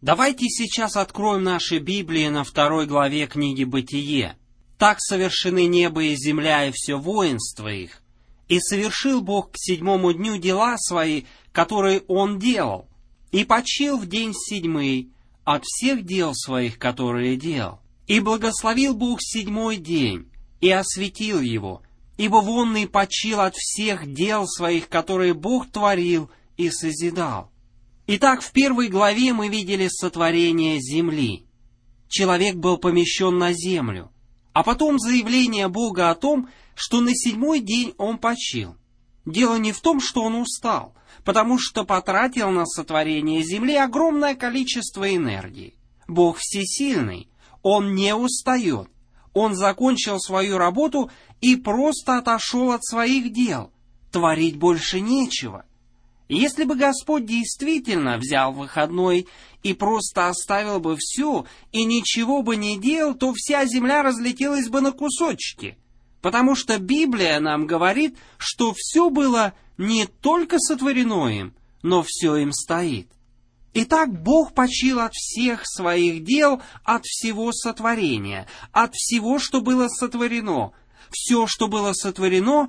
Давайте сейчас откроем наши Библии на 2 главе книги «Бытие». «Так совершены небо и земля, и все воинство их. И совершил Бог к 7-му дню дела свои, которые Он делал, и почил в день 7-й от всех дел своих, которые делал. И благословил Бог 7-й день, и осветил его, ибо вонный почил от всех дел своих, которые Бог творил и созидал». Итак, в 1 главе мы видели сотворение земли. Человек был помещен на землю, а потом заявление Бога о том, что на 7-й день он почил. Дело не в том, что он устал, потому что потратил на сотворение земли огромное количество энергии. Бог всесильный, Он не устает. Он закончил свою работу и просто отошел от своих дел. Творить больше нечего. Если бы Господь действительно взял выходной и просто оставил бы все и ничего бы не делал, то вся земля разлетелась бы на кусочки. Потому что Библия нам говорит, что все было не только сотворено им, но все им стоит. Итак, Бог почил от всех своих дел, от всего сотворения, от всего, что было сотворено. Все, что было сотворено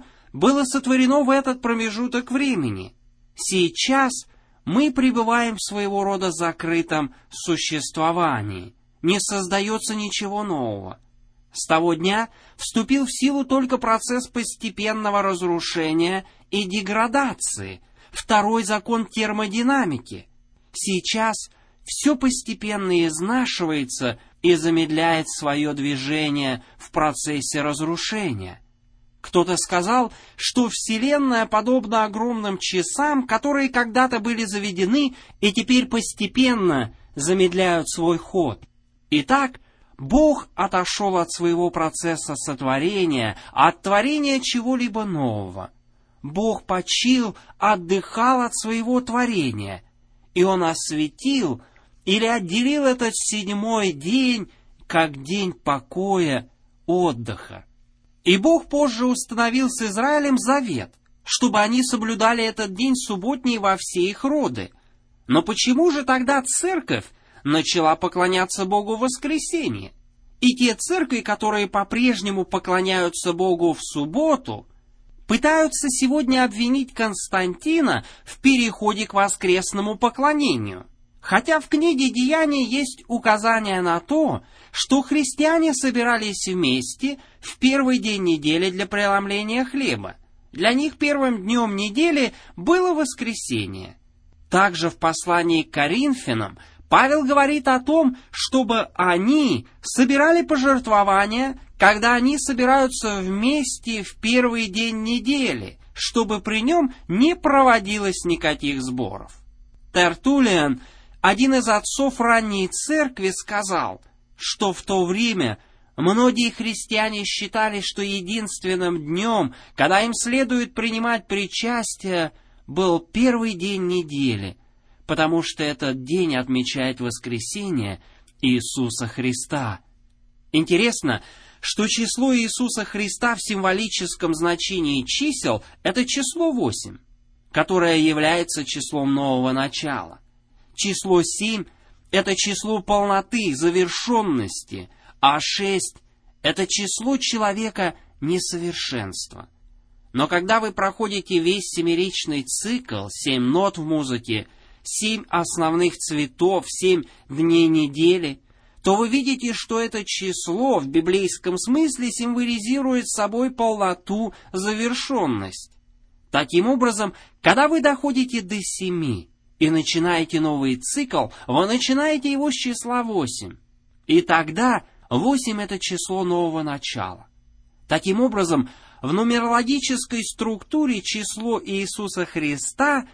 в этот промежуток времени. Сейчас мы пребываем в своего рода закрытом существовании. Не создается ничего нового. С того дня вступил в силу только процесс постепенного разрушения и деградации, второй закон термодинамики. Сейчас все постепенно изнашивается и замедляет свое движение в процессе разрушения. Кто-то сказал, что Вселенная подобна огромным часам, которые когда-то были заведены и теперь постепенно замедляют свой ход. Итак, Бог отошел от своего процесса сотворения, от творения чего-либо нового. Бог почил, отдыхал от своего творения, и Он осветил или отделил этот 7-й день как день покоя, отдыха. И Бог позже установил с Израилем завет, чтобы они соблюдали этот день субботний во все их роды. Но почему же тогда церковь начала поклоняться Богу в воскресенье? И те церкви, которые по-прежнему поклоняются Богу в субботу, пытаются сегодня обвинить Константина в переходе к воскресному поклонению. Хотя в книге «Деяний» есть указание на то, что христиане собирались вместе в первый день недели для преломления хлеба. Для них первым днем недели было воскресенье. Также в послании к Коринфянам Павел говорит о том, чтобы они собирали пожертвования, когда они собираются вместе в первый день недели, чтобы при нем не проводилось никаких сборов. Тертуллиан, один из отцов ранней церкви, сказал, что в то время многие христиане считали, что единственным днем, когда им следует принимать причастие, был первый день недели, потому что этот день отмечает воскресение Иисуса Христа. Интересно, что число Иисуса Христа в символическом значении чисел – это число 8, которое является числом нового начала. Число 7 – это число полноты, завершенности, а 6 – это число человека несовершенства. Но когда вы проходите весь семеричный цикл, 7 нот в музыке, 7 основных цветов, 7 дней недели, то вы видите, что это число в библейском смысле символизирует собой полноту, завершенность. Таким образом, когда вы доходите до 7 и начинаете новый цикл, вы начинаете его с числа 8. И тогда 8 – это число нового начала. Таким образом, в нумерологической структуре число Иисуса Христа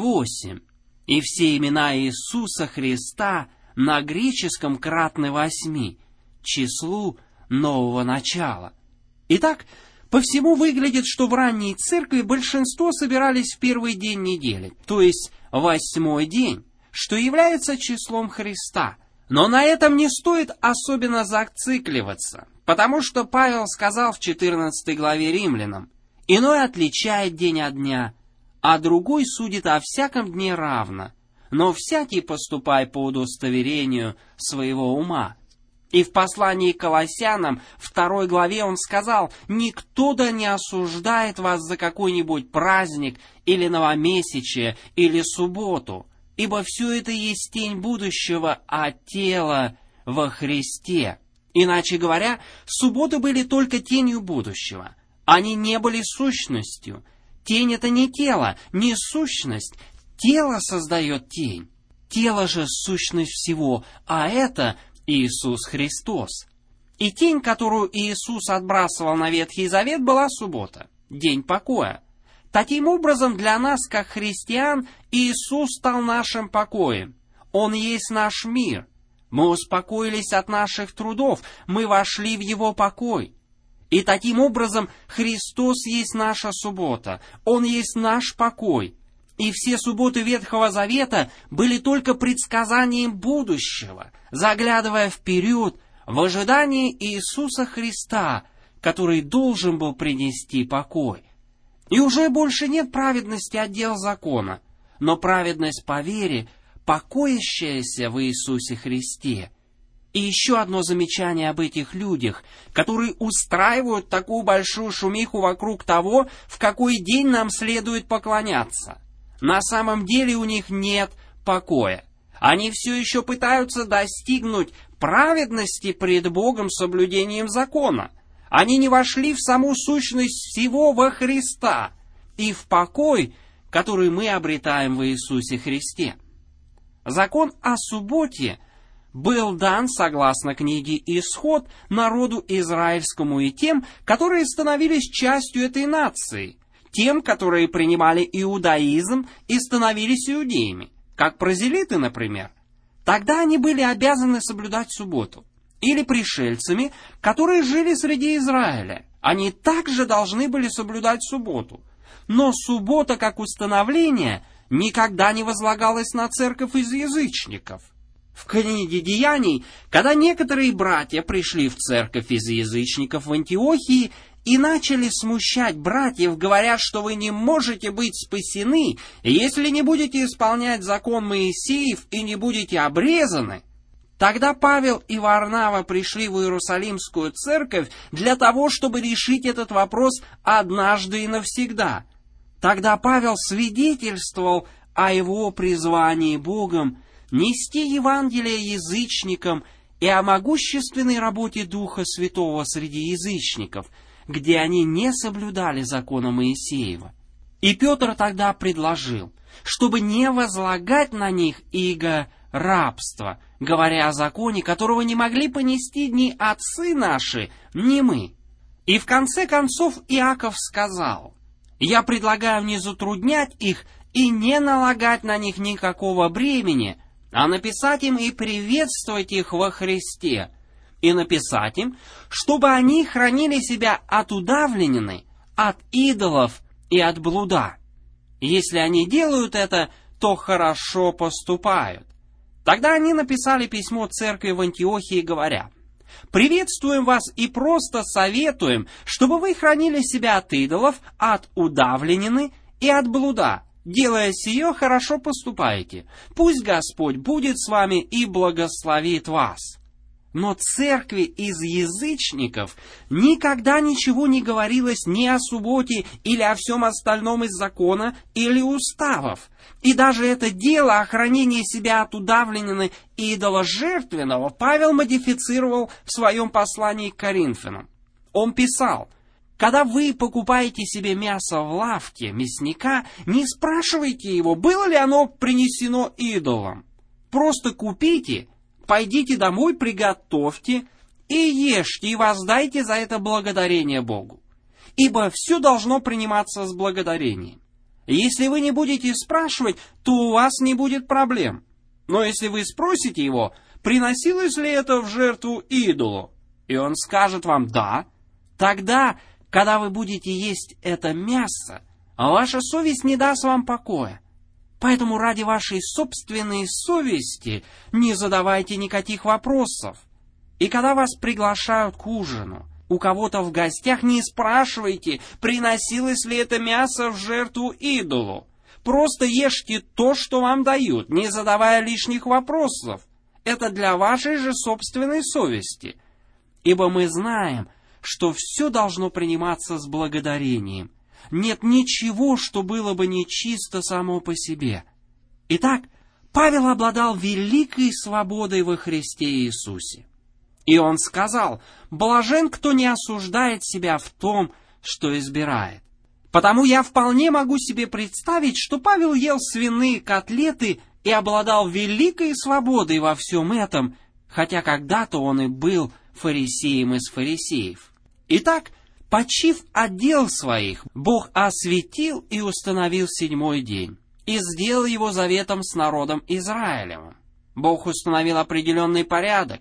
8. И все имена Иисуса Христа на греческом кратны 8, числу нового начала. Итак, по всему выглядит, что в ранней церкви большинство собирались в первый день недели, то есть 8-й день, что является числом Христа. Но на этом не стоит особенно зацикливаться, потому что Павел сказал в 14 главе Римлянам: «Иной отличает день от дня, а другой судит о всяком дне равно. но всякий поступай по удостоверению своего ума». И в послании к Колоссянам, 2 главе, он сказал: «Никто да не осуждает вас за какой-нибудь праздник, или новомесячие, или субботу, ибо все это есть тень будущего, а тело во Христе». Иначе говоря, субботы были только тенью будущего. Они не были сущностью. Тень — это не тело, не сущность. Тело создает тень. Тело же — сущность всего, а это Иисус Христос. И тень, которую Иисус отбрасывал на Ветхий Завет, была суббота, день покоя. Таким образом, для нас, как христиан, Иисус стал нашим покоем. Он есть наш мир. Мы успокоились от наших трудов, мы вошли в Его покой. И таким образом Христос есть наша суббота, Он есть наш покой. И все субботы Ветхого Завета были только предсказанием будущего, заглядывая вперед в ожидании Иисуса Христа, который должен был принести покой. И уже больше нет праведности от дел закона, но праведность по вере, покоящаяся в Иисусе Христе. И еще одно замечание об этих людях, которые устраивают такую большую шумиху вокруг того, в какой день нам следует поклоняться. На самом деле у них нет покоя. Они все еще пытаются достигнуть праведности пред Богом соблюдением закона. Они не вошли в саму сущность всего во Христа и в покой, который мы обретаем в Иисусе Христе. Закон о субботе был дан, согласно книге «Исход», народу израильскому и тем, которые становились частью этой нации, тем, которые принимали иудаизм и становились иудеями, как прозелиты, например. Тогда они были обязаны соблюдать субботу. Или пришельцами, которые жили среди Израиля. Они также должны были соблюдать субботу. Но суббота, как установление, никогда не возлагалась на церковь из язычников. В книге Деяний, когда некоторые братья пришли в церковь из язычников в Антиохии и начали смущать братьев, говоря, что вы не можете быть спасены, если не будете исполнять закон Моисеев и не будете обрезаны, тогда Павел и Варнава пришли в Иерусалимскую церковь для того, чтобы решить этот вопрос однажды и навсегда. Тогда Павел свидетельствовал о его призвании Богом нести Евангелие язычникам и о могущественной работе Духа Святого среди язычников, где они не соблюдали закона Моисеева. И Петр тогда предложил, чтобы не возлагать на них иго рабства, говоря о законе, которого не могли понести ни отцы наши, ни мы. И в конце концов Иаков сказал: «Я предлагаю не затруднять их и не налагать на них никакого бремени, а написать им и приветствовать их во Христе, и написать им, чтобы они хранили себя от удавленины, от идолов и от блуда. Если они делают это, то хорошо поступают». Тогда они написали письмо церкви в Антиохии, говоря: «Приветствуем вас и просто советуем, чтобы вы хранили себя от идолов, от удавленины и от блуда. Делая сие, хорошо поступаете. Пусть Господь будет с вами и благословит вас». Но церкви из язычников никогда ничего не говорилось ни о субботе или о всем остальном из закона или уставов. И даже это дело о хранении себя от удавленины и идоложертвенного Павел модифицировал в своем послании к Коринфянам. Он писал: «Когда вы покупаете себе мясо в лавке мясника, не спрашивайте его, было ли оно принесено идолам. Просто купите, пойдите домой, приготовьте и ешьте, и воздайте за это благодарение Богу. Ибо все должно приниматься с благодарением. Если вы не будете спрашивать, то у вас не будет проблем. Но если вы спросите его, приносилось ли это в жертву идолу, и он скажет вам «да», тогда, когда вы будете есть это мясо, ваша совесть не даст вам покоя. Поэтому ради вашей собственной совести не задавайте никаких вопросов. И когда вас приглашают к ужину, у кого-то в гостях, не спрашивайте, приносилось ли это мясо в жертву идолу. Просто ешьте то, что вам дают, не задавая лишних вопросов. Это для вашей же собственной совести. Ибо мы знаем, что все должно приниматься с благодарением. Нет ничего, что было бы нечисто само по себе. Итак, Павел обладал великой свободой во Христе Иисусе. И он сказал: «Блажен, кто не осуждает себя в том, что избирает». Потому я вполне могу себе представить, что Павел ел свиные котлеты и обладал великой свободой во всем этом, хотя когда-то он и был фарисеем из фарисеев. Итак, почив от дел своих, Бог осветил и установил 7-й день, и сделал его заветом с народом Израилевым. Бог установил определенный порядок.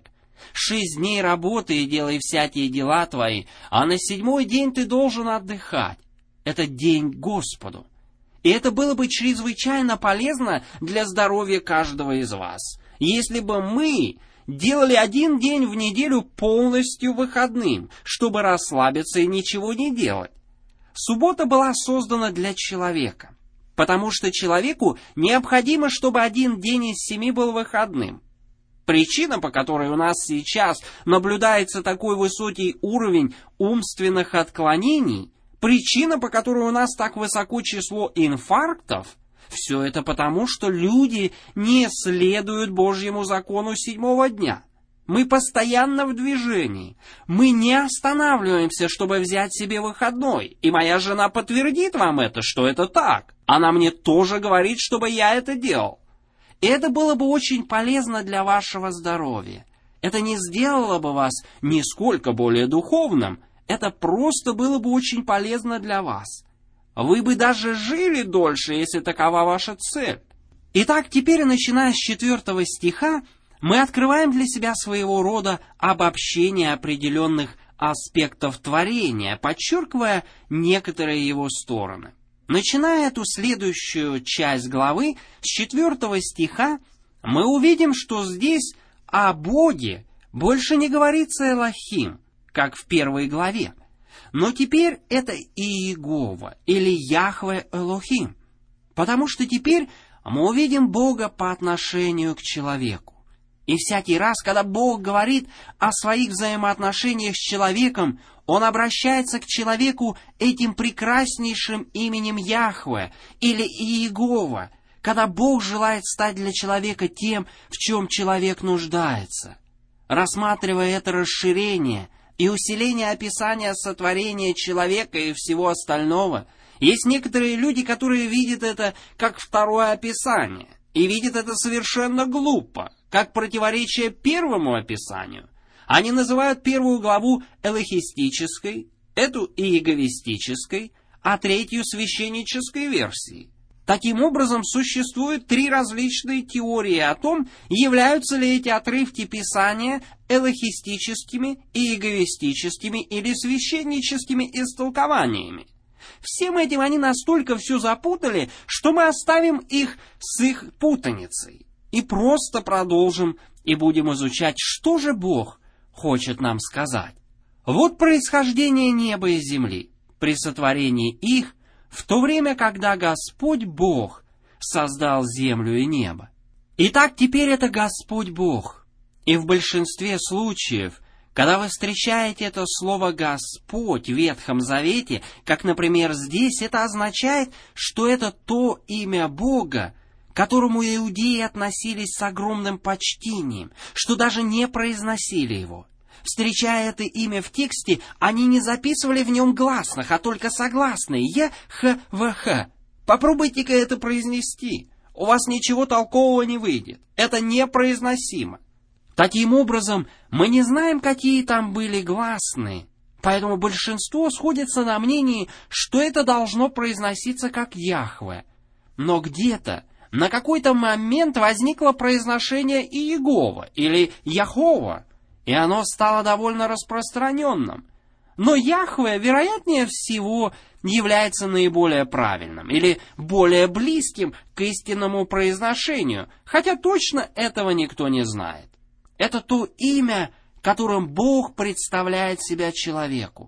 6 дней работай и делай всякие дела твои, а на 7-й день ты должен отдыхать. Это день Господу. И это было бы чрезвычайно полезно для здоровья каждого из вас, если бы мы делали 1 день в неделю полностью выходным, чтобы расслабиться и ничего не делать. Суббота была создана для человека, потому что человеку необходимо, чтобы 1 день из 7 был выходным. Причина, по которой у нас сейчас наблюдается такой высокий уровень умственных отклонений, причина, по которой у нас так высоко число инфарктов, все это потому, что люди не следуют Божьему закону 7-го дня. Мы постоянно в движении. Мы не останавливаемся, чтобы взять себе выходной. И моя жена подтвердит вам это, что это так. Она мне тоже говорит, чтобы я это делал. И это было бы очень полезно для вашего здоровья. Это не сделало бы вас нисколько более духовным. Это просто было бы очень полезно для вас. Вы бы даже жили дольше, если такова ваша цель. Итак, теперь, начиная с 4 стиха, мы открываем для себя своего рода обобщение определенных аспектов творения, подчеркивая некоторые его стороны. Начиная эту следующую часть главы, с 4 стиха, мы увидим, что здесь о Боге больше не говорится Элохим, как в 1 главе. Но теперь это Иегова, или Яхве Элохим, потому что теперь мы увидим Бога по отношению к человеку. И всякий раз, когда Бог говорит о своих взаимоотношениях с человеком, Он обращается к человеку этим прекраснейшим именем Яхве или Иегова, когда Бог желает стать для человека тем, в чем человек нуждается. Рассматривая это расширение и усиление описания сотворения человека и всего остального, есть некоторые люди, которые видят это как второе описание, и видят это совершенно глупо, как противоречие первому описанию. Они называют 1 главу элохистической, эту иеговистической, а 3 священнической версией. Таким образом, существует 3 различные теории о том, являются ли эти отрывки Писания элохистическими, иеговистическими или священническими истолкованиями. Всем этим они настолько все запутали, что мы оставим их с их путаницей и просто продолжим и будем изучать, что же Бог хочет нам сказать. Вот происхождение неба и земли при сотворении их, в то время, когда Господь Бог создал землю и небо. Итак, теперь это Господь Бог. И в большинстве случаев, когда вы встречаете это слово «Господь» в Ветхом Завете, как, например, здесь, это означает, что это то имя Бога, к которому иудеи относились с огромным почтением, что даже не произносили его. Встречая это имя в тексте, они не записывали в нем гласных, а только согласные «е», «х», «в», «х». Попробуйте-ка это произнести. У вас ничего толкового не выйдет. Это непроизносимо. Таким образом, мы не знаем, какие там были гласные, поэтому большинство сходится на мнении, что это должно произноситься как Яхве. Но где-то, на какой-то момент возникло произношение Иегова или Яхова, и оно стало довольно распространенным. Но Яхве, вероятнее всего, является наиболее правильным или более близким к истинному произношению, хотя точно этого никто не знает. Это то имя, которым Бог представляет себя человеку.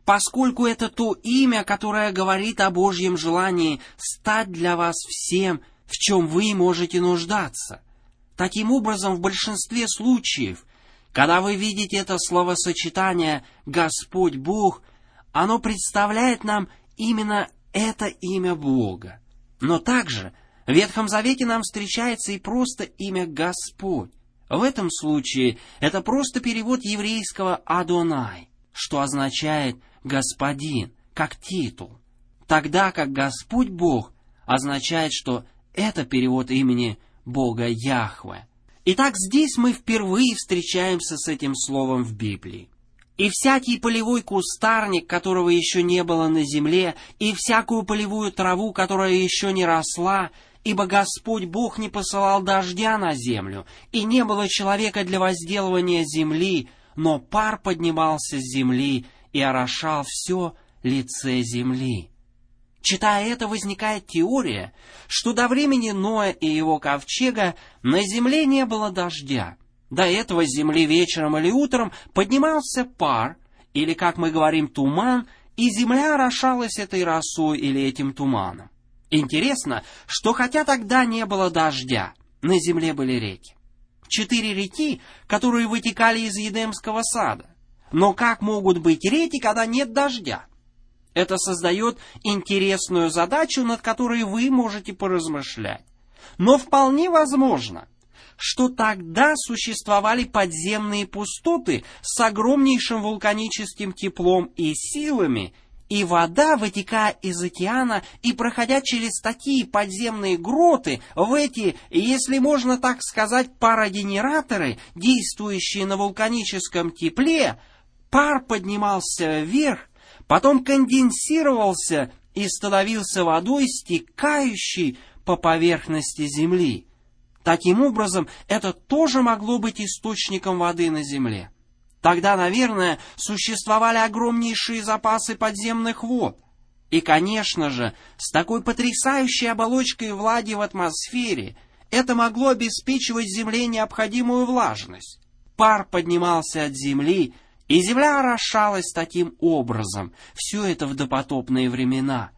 поскольку это то имя, которое говорит о Божьем желании стать для вас всем, в чем вы можете нуждаться. Таким образом, в большинстве случаев, когда вы видите это словосочетание «Господь Бог», оно представляет нам именно это имя Бога. Но также в Ветхом Завете нам встречается и просто имя Господь. В этом случае это просто перевод еврейского «Адонай», что означает «господин», как титул. Тогда как «Господь Бог» означает, что это перевод имени Бога Яхве. Итак, здесь мы впервые встречаемся с этим словом в Библии. И всякий полевой кустарник, которого еще не было на земле, и всякую полевую траву, которая еще не росла, ибо Господь Бог не посылал дождя на землю, и не было человека для возделывания земли, но пар поднимался с земли и орошал все лице земли. Читая это, возникает теория, что до времени Ноя и его ковчега на земле не было дождя. До этого с земли вечером или утром поднимался пар, или, как мы говорим, туман, и земля орошалась этой росой или этим туманом. Интересно, что хотя тогда не было дождя, на земле были реки. 4 реки, которые вытекали из Едемского сада. Но как могут быть реки, когда нет дождя? Это создает интересную задачу, над которой вы можете поразмышлять. Но вполне возможно, что тогда существовали подземные пустоты с огромнейшим вулканическим теплом и силами, и вода, вытекая из океана и проходя через такие подземные гроты, в эти, если можно так сказать, парогенераторы, действующие на вулканическом тепле, пар поднимался вверх, потом конденсировался и становился водой, стекающей по поверхности земли. Таким образом, это тоже могло быть источником воды на земле. Тогда, наверное, существовали огромнейшие запасы подземных вод. И, конечно же, с такой потрясающей оболочкой влаги в атмосфере это могло обеспечивать Земле необходимую влажность. Пар поднимался от земли, и земля орошалась таким образом. Все это в допотопные времена.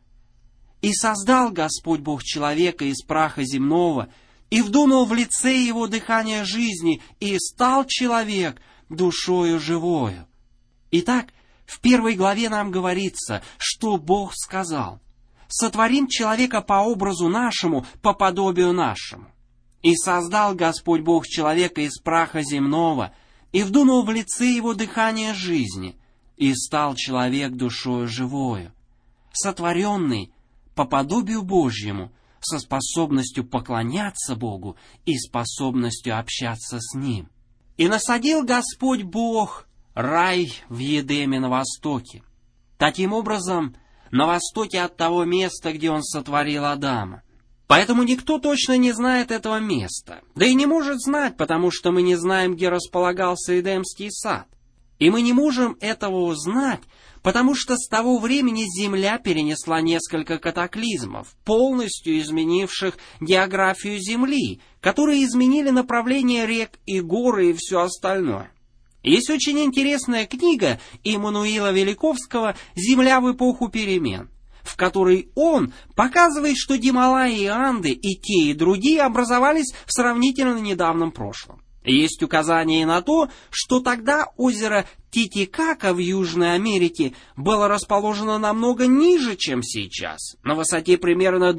«И создал Господь Бог человека из праха земного, и вдунул в лице его дыхание жизни, и стал человек душою живою». Итак, в 1 главе нам говорится, что Бог сказал: «Сотворим человека по образу нашему, по подобию нашему. И создал Господь Бог человека из праха земного, и вдунул в лице его дыхание жизни, и стал человек душою живою». Сотворенный по подобию Божьему, со способностью поклоняться Богу и способностью общаться с Ним. «И насадил Господь Бог рай в Едеме на востоке». Таким образом, на востоке от того места, где Он сотворил Адама. Поэтому никто точно не знает этого места. Да и не может знать, потому что мы не знаем, где располагался Эдемский сад. И мы не можем этого узнать, потому что с того времени Земля перенесла несколько катаклизмов, полностью изменивших географию Земли, которые изменили направление рек и горы и все остальное. Есть очень интересная книга Иммануила Великовского «Земля в эпоху перемен», в которой он показывает, что Гималаи и Анды и те, и другие образовались в сравнительно недавнем прошлом. Есть указание на то, что тогда озеро Титикака в Южной Америке было расположено намного ниже, чем сейчас, на высоте примерно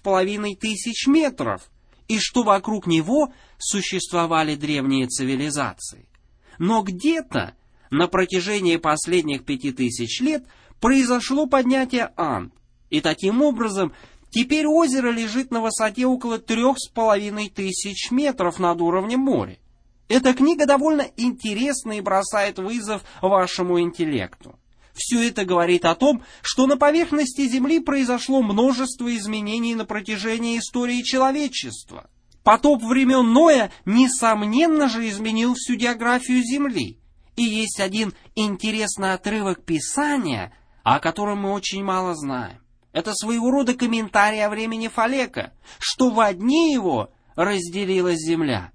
2500 метров, и что вокруг него существовали древние цивилизации. Но где-то на протяжении последних 5000 лет произошло поднятие Анд, и таким образом теперь озеро лежит на высоте около 3500 метров над уровнем моря. Эта книга довольно интересна и бросает вызов вашему интеллекту. Все это говорит о том, что на поверхности Земли произошло множество изменений на протяжении истории человечества. Потоп времен Ноя, несомненно же, изменил всю географию Земли. И есть один интересный отрывок Писания, о котором мы очень мало знаем. Это своего рода комментарий о времени Фалека, что во дне его разделилась земля.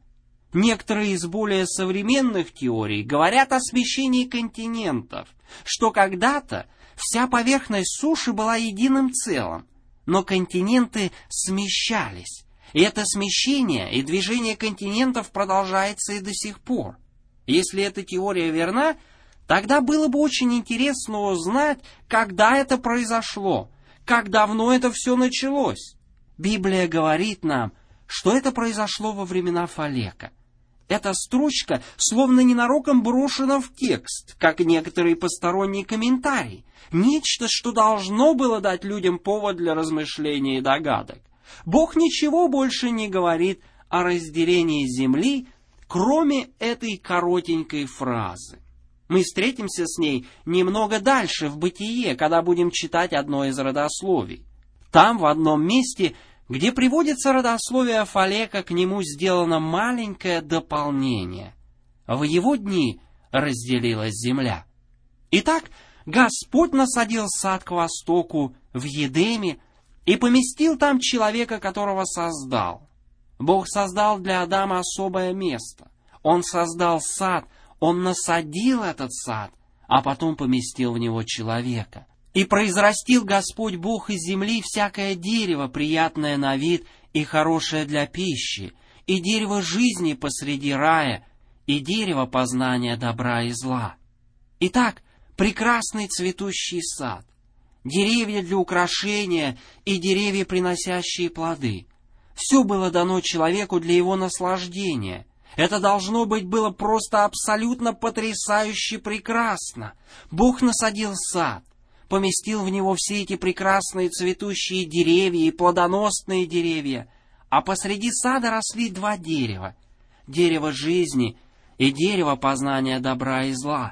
Некоторые из более современных теорий говорят о смещении континентов, что когда-то вся поверхность суши была единым целым, но континенты смещались. И это смещение и движение континентов продолжается и до сих пор. Если эта теория верна, тогда было бы очень интересно узнать, когда это произошло, как давно это все началось. Библия говорит нам, что это произошло во времена Фалека. Эта строчка словно ненароком брошена в текст, как некоторые посторонние комментарии. Нечто, что должно было дать людям повод для размышления и догадок. Бог ничего больше не говорит о разделении земли, кроме этой коротенькой фразы. Мы встретимся с ней немного дальше в Бытие, когда будем читать одно из родословий. Там, в одном месте, где приводится родословие Фалека, к нему сделано маленькое дополнение. В его дни разделилась земля. Итак, Господь насадил сад к востоку в Едеме и поместил там человека, которого создал. Бог создал для Адама особое место. Он создал сад, он насадил этот сад, а потом поместил в него человека. «И произрастил Господь Бог из земли всякое дерево, приятное на вид и хорошее для пищи, и дерево жизни посреди рая, и дерево познания добра и зла». Итак, прекрасный цветущий сад, деревья для украшения и деревья, приносящие плоды. Все было дано человеку для его наслаждения. Это должно быть было просто абсолютно потрясающе прекрасно. Бог насадил сад, поместил в него все эти прекрасные цветущие деревья и плодоносные деревья, а посреди сада росли два дерева — дерево жизни и дерево познания добра и зла.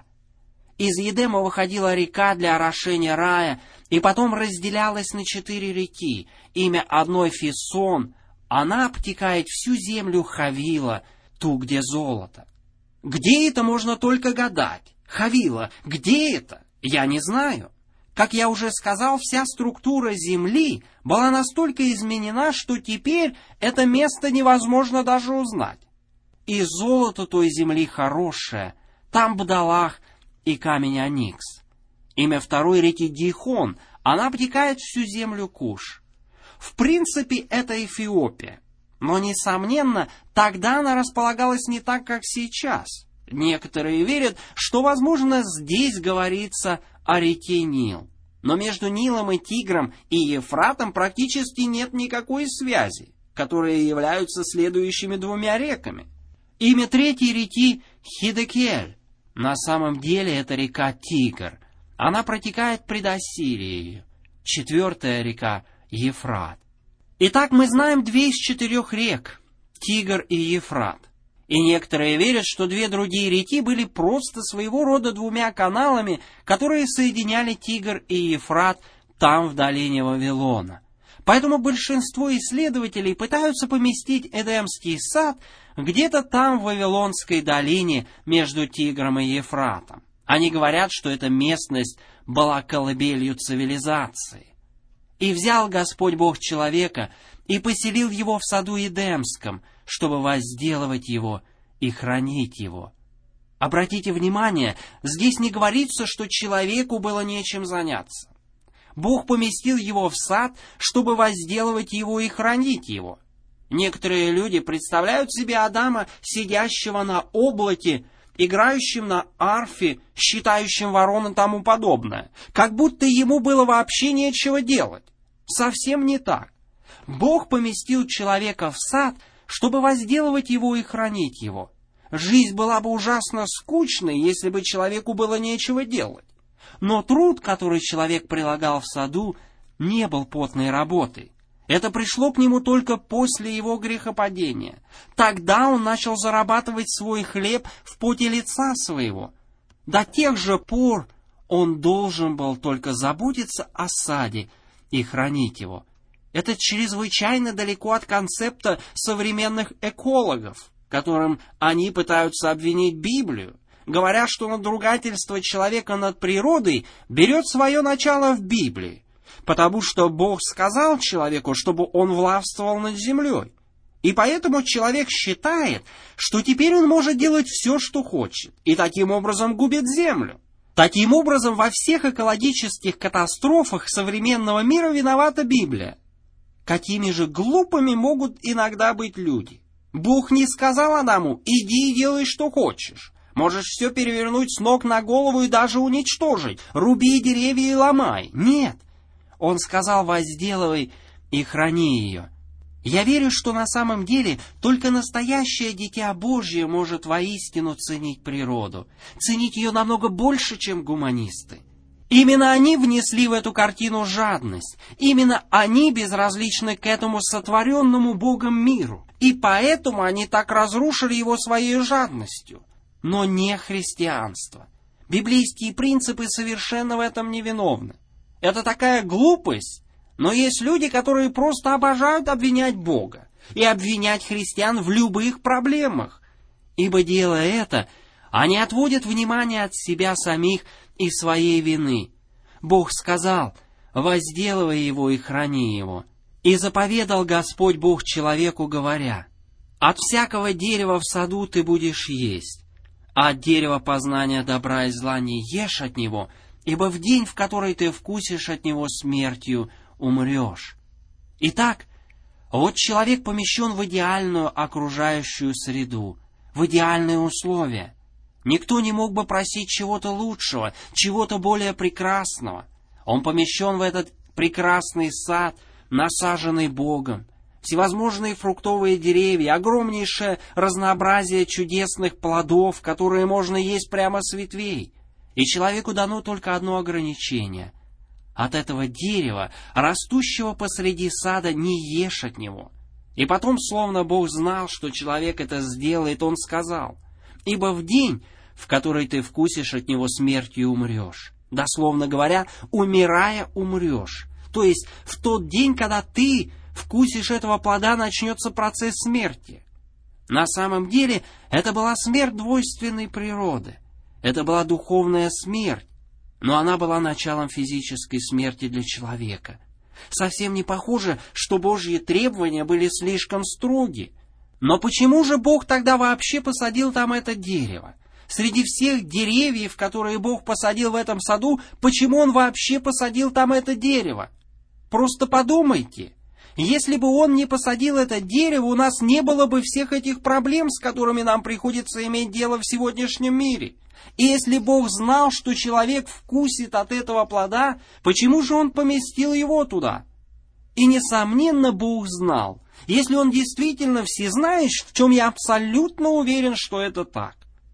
Из Едема выходила река для орошения рая, и потом разделялась на 4 реки. Имя одной Фисон, она обтекает всю землю Хавила, ту, где золото. Где это, можно только гадать. Хавила, где это? Я не знаю. Как я уже сказал, вся структура земли была настолько изменена, что теперь это место невозможно даже узнать. И золото той земли хорошее, там бдалах и камень оникс. Имя второй реки Гихон, она обтекает всю землю Куш. В принципе, это Эфиопия. Но, несомненно, тогда она располагалась не так, как сейчас. Некоторые верят, что, возможно, здесь говорится о реке Нил. Но между Нилом и Тигром и Ефратом практически нет никакой связи, которые являются следующими 2 реками. Имя третьей реки Хидекель. На самом деле это река Тигр. Она протекает пред Ассирией. 4-я река Ефрат. Итак, мы знаем 2 из 4 рек — Тигр и Ефрат. И некоторые верят, что 2 другие реки были просто своего рода 2 каналами, которые соединяли Тигр и Ефрат там, в долине Вавилона. Поэтому большинство исследователей пытаются поместить Эдемский сад где-то там, в Вавилонской долине, между Тигром и Ефратом. Они говорят, что эта местность была колыбелью цивилизации. «И взял Господь Бог человека и поселил его в саду Едемском, чтобы возделывать его и хранить его». Обратите внимание, здесь не говорится, что человеку было нечем заняться. Бог поместил его в сад, чтобы возделывать его и хранить его. Некоторые люди представляют себе Адама, сидящего на облаке, играющим на арфе, считающим ворон и тому подобное, как будто ему было вообще нечего делать. Совсем не так. Бог поместил человека в сад, чтобы возделывать его и хранить его. Жизнь была бы ужасно скучной, если бы человеку было нечего делать. Но труд, который человек прилагал в саду, не был потной работой. Это пришло к нему только после его грехопадения. Тогда он начал зарабатывать свой хлеб в поте лица своего. До тех же пор он должен был только заботиться о саде и хранить его. Это чрезвычайно далеко от концепта современных экологов, которым они пытаются обвинить Библию, говоря, что надругательство человека над природой берет свое начало в Библии, потому что Бог сказал человеку, чтобы он властвовал над землей. И поэтому человек считает, что теперь он может делать все, что хочет, и таким образом губит землю. Таким образом, во всех экологических катастрофах современного мира виновата Библия. Какими же глупыми могут иногда быть люди? Бог не сказал Адаму: иди и делай, что хочешь. Можешь все перевернуть с ног на голову и даже уничтожить. Руби деревья и ломай. Нет. Он сказал: возделывай и храни ее. Я верю, что на самом деле только настоящее дитя Божье может воистину ценить природу. Ценить ее намного больше, чем гуманисты. Именно они внесли в эту картину жадность. Именно они безразличны к этому сотворенному Богом миру. И поэтому они так разрушили его своей жадностью. Но не христианство. Библейские принципы совершенно в этом не виновны. Это такая глупость. Но есть люди, которые просто обожают обвинять Бога и обвинять христиан в любых проблемах. Ибо, делая это, они отводят внимание от себя самих и своей вины. Бог сказал: возделывай его и храни его. И заповедал Господь Бог человеку, говоря: от всякого дерева в саду ты будешь есть, а от дерева познания добра и зла не ешь от него, ибо в день, в который ты вкусишь от него, смертью умрешь. Итак, вот человек помещен в идеальную окружающую среду, в идеальные условия. Никто не мог бы просить чего-то лучшего, чего-то более прекрасного. Он помещен в этот прекрасный сад, насаженный Богом. Всевозможные фруктовые деревья, огромнейшее разнообразие чудесных плодов, которые можно есть прямо с ветвей. И человеку дано только одно ограничение: от этого дерева, растущего посреди сада, не ешь от него. И потом, словно Бог знал, что человек это сделает, Он сказал: ибо в день, в который ты вкусишь от него, смертью умрешь. Дословно говоря, умирая умрешь. То есть в тот день, когда ты вкусишь этого плода, начнется процесс смерти. На самом деле это была смерть двойственной природы. Это была духовная смерть. Но она была началом физической смерти для человека. Совсем не похоже, что Божьи требования были слишком строги. Но почему же Бог тогда вообще посадил там это дерево? Среди всех деревьев, которые Бог посадил в этом саду, почему Он вообще посадил там это дерево? Просто подумайте. Если бы Он не посадил это дерево, у нас не было бы всех этих проблем, с которыми нам приходится иметь дело в сегодняшнем мире. И если Бог знал, что человек вкусит от этого плода, почему же Он поместил его туда? И, несомненно, Бог знал. Если Он действительно всезнающий, в чем я абсолютно уверен, что это так.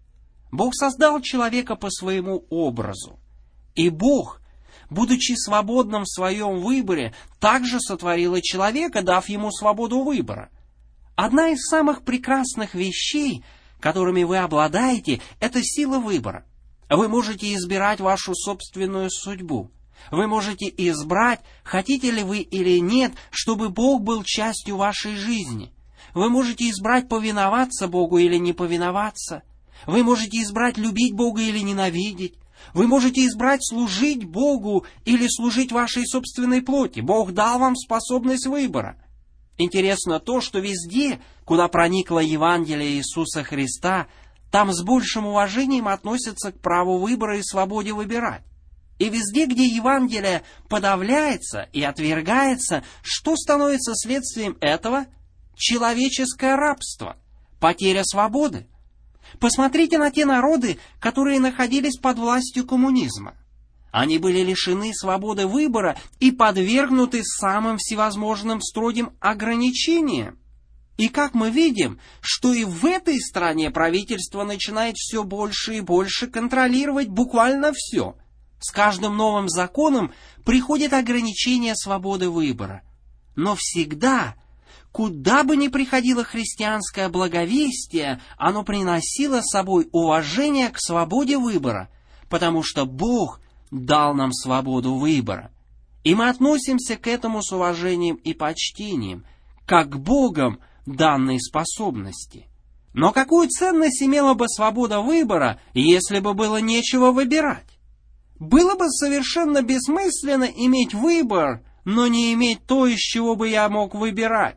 Бог создал человека по своему образу. И Бог, будучи свободным в своем выборе, также сотворил и человека, дав ему свободу выбора. Одна из самых прекрасных вещей, которыми вы обладаете, это сила выбора. Вы можете избирать вашу собственную судьбу. Вы можете избрать, хотите ли вы или нет, чтобы Бог был частью вашей жизни. Вы можете избрать повиноваться Богу или не повиноваться. Вы можете избрать любить Бога или ненавидеть. Вы можете избрать служить Богу или служить вашей собственной плоти. Бог дал вам способность выбора. Интересно то, что везде, куда проникло Евангелие Иисуса Христа, там с большим уважением относятся к праву выбора и свободе выбирать. И везде, где Евангелие подавляется и отвергается, что становится следствием этого? Человеческое рабство, потеря свободы. Посмотрите на те народы, которые находились под властью коммунизма. Они были лишены свободы выбора и подвергнуты самым всевозможным строгим ограничениям. И как мы видим, что и в этой стране правительство начинает все больше и больше контролировать буквально все. С каждым новым законом приходит ограничение свободы выбора. Но всегда, куда бы ни приходило христианское благовестие, оно приносило с собой уважение к свободе выбора, потому что Бог дал нам свободу выбора. И мы относимся к этому с уважением и почтением, как к Богом данной способности. Но какую ценность имела бы свобода выбора, если бы было нечего выбирать? Было бы совершенно бессмысленно иметь выбор, но не иметь то, из чего бы я мог выбирать.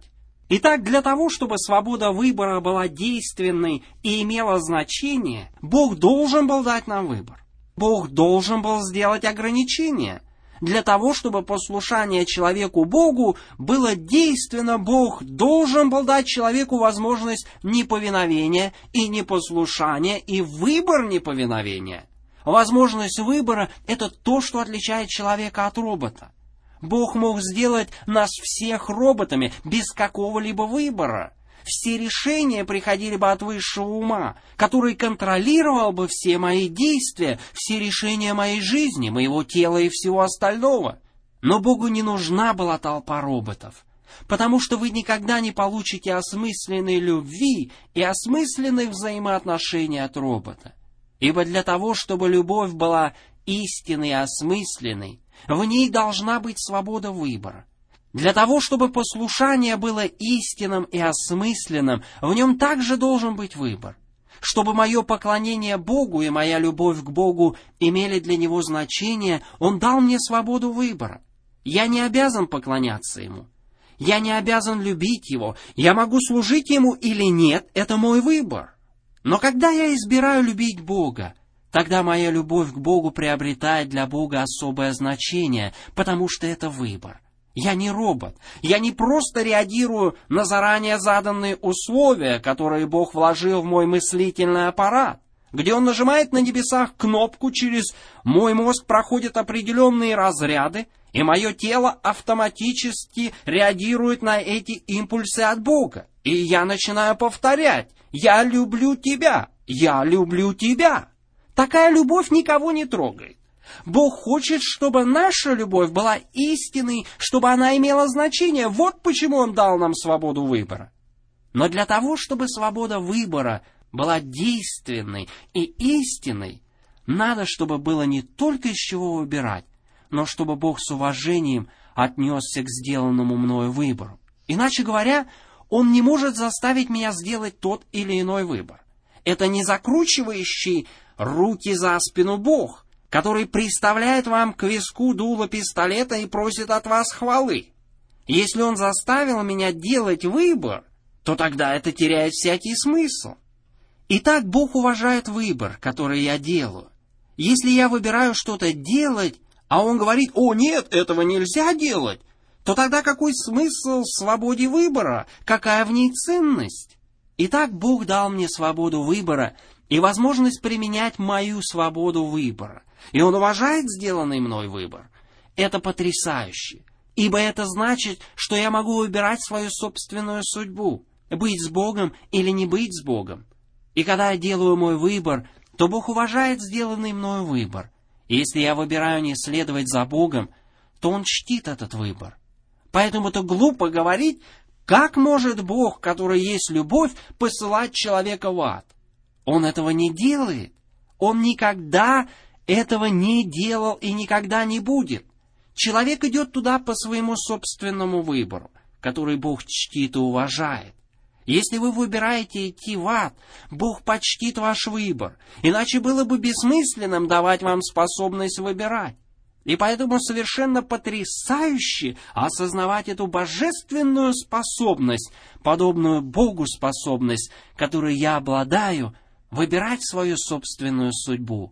Итак, для того, чтобы свобода выбора была действенной и имела значение, Бог должен был дать нам выбор. Бог должен был сделать ограничения. Для того, чтобы послушание человеку Богу было действенно, Бог должен был дать человеку возможность неповиновения и непослушания, и выбор неповиновения. Возможность выбора – это то, что отличает человека от робота. Бог мог сделать нас всех роботами без какого-либо выбора. Все решения приходили бы от высшего ума, который контролировал бы все мои действия, все решения моей жизни, моего тела и всего остального. Но Богу не нужна была толпа роботов, потому что вы никогда не получите осмысленной любви и осмысленных взаимоотношений от робота. Ибо для того, чтобы любовь была истинной и осмысленной, в ней должна быть свобода выбора. Для того, чтобы послушание было истинным и осмысленным, в нем также должен быть выбор. Чтобы мое поклонение Богу и моя любовь к Богу имели для Него значение, Он дал мне свободу выбора. Я не обязан поклоняться Ему. Я не обязан любить Его. Я могу служить Ему или нет, это мой выбор. Но когда я избираю любить Бога, тогда моя любовь к Богу приобретает для Бога особое значение, потому что это выбор. Я не робот. Я не просто реагирую на заранее заданные условия, которые Бог вложил в мой мыслительный аппарат, где Он нажимает на небесах кнопку, через мой мозг проходят определенные разряды, и мое тело автоматически реагирует на эти импульсы от Бога. И я начинаю повторять: «Я люблю тебя! Я люблю тебя!» Такая любовь никого не трогает. Бог хочет, чтобы наша любовь была истинной, чтобы она имела значение. Вот почему Он дал нам свободу выбора. Но для того, чтобы свобода выбора была действенной и истинной, надо, чтобы было не только из чего выбирать, но чтобы Бог с уважением отнесся к сделанному мною выбору. Иначе говоря, Он не может заставить меня сделать тот или иной выбор. Это не закручивающий руки за спину Бог, который приставляет вам к виску дуло пистолета и просит от вас хвалы. Если Он заставил меня делать выбор, то тогда это теряет всякий смысл. Итак, Бог уважает выбор, который я делаю. Если я выбираю что-то делать, а Он говорит: «О, нет, этого нельзя делать», то тогда какой смысл в свободе выбора? Какая в ней ценность? Итак, Бог дал мне свободу выбора и возможность применять мою свободу выбора. И Он уважает сделанный мной выбор. Это потрясающе, ибо это значит, что я могу выбирать свою собственную судьбу, быть с Богом или не быть с Богом. И когда я делаю мой выбор, то Бог уважает сделанный мною выбор. И если я выбираю не следовать за Богом, то Он чтит этот выбор. Поэтому это глупо говорить, как может Бог, который есть любовь, посылать человека в ад. Он этого не делает. Он никогда этого не делал и никогда не будет. Человек идет туда по своему собственному выбору, который Бог чтит и уважает. Если вы выбираете идти в ад, Бог почтит ваш выбор, иначе было бы бессмысленным давать вам способность выбирать. И поэтому совершенно потрясающе осознавать эту божественную способность, подобную Богу способность, которой я обладаю, выбирать свою собственную судьбу.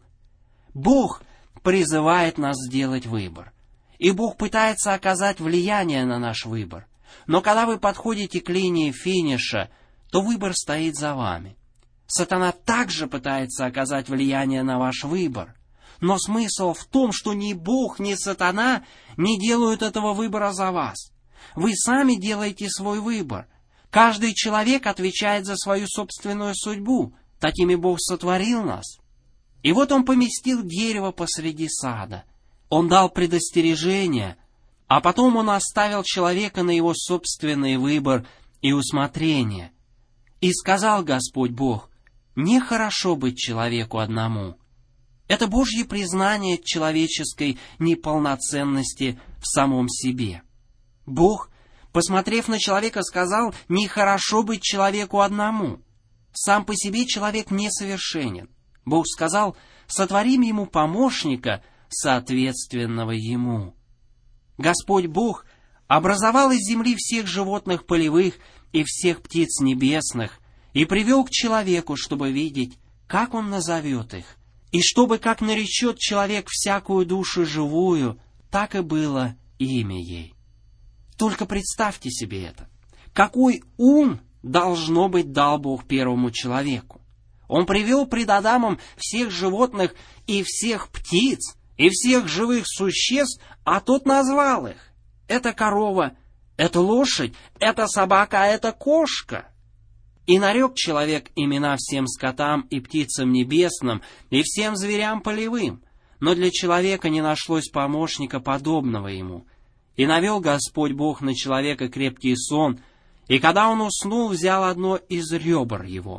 Бог призывает нас сделать выбор. И Бог пытается оказать влияние на наш выбор. Но когда вы подходите к линии финиша, то выбор стоит за вами. Сатана также пытается оказать влияние на ваш выбор. Но смысл в том, что ни Бог, ни сатана не делают этого выбора за вас. Вы сами делаете свой выбор. Каждый человек отвечает за свою собственную судьбу. Такими Бог сотворил нас. И вот Он поместил дерево посреди сада. Он дал предостережение, а потом Он оставил человека на его собственный выбор и усмотрение. И сказал Господь Бог: «Нехорошо быть человеку одному». Это Божье признание человеческой неполноценности в самом себе. Бог, посмотрев на человека, сказал: «Нехорошо быть человеку одному». Сам по себе человек несовершенен. Бог сказал: «Сотворим ему помощника, соответственного ему». Господь Бог образовал из земли всех животных полевых и всех птиц небесных, и привел к человеку, чтобы видеть, как он назовет их, и чтобы, как наречет человек всякую душу живую, так и было имя ей. Только представьте себе это. Какой ум, должно быть, дал Бог первому человеку? Он привел пред Адамом всех животных и всех птиц, и всех живых существ, а тот назвал их. Это корова, это лошадь, это собака, а это кошка. И нарек человек имена всем скотам и птицам небесным, и всем зверям полевым. Но для человека не нашлось помощника, подобного ему. И навел Господь Бог на человека крепкий сон, и когда он уснул, взял одно из ребр его.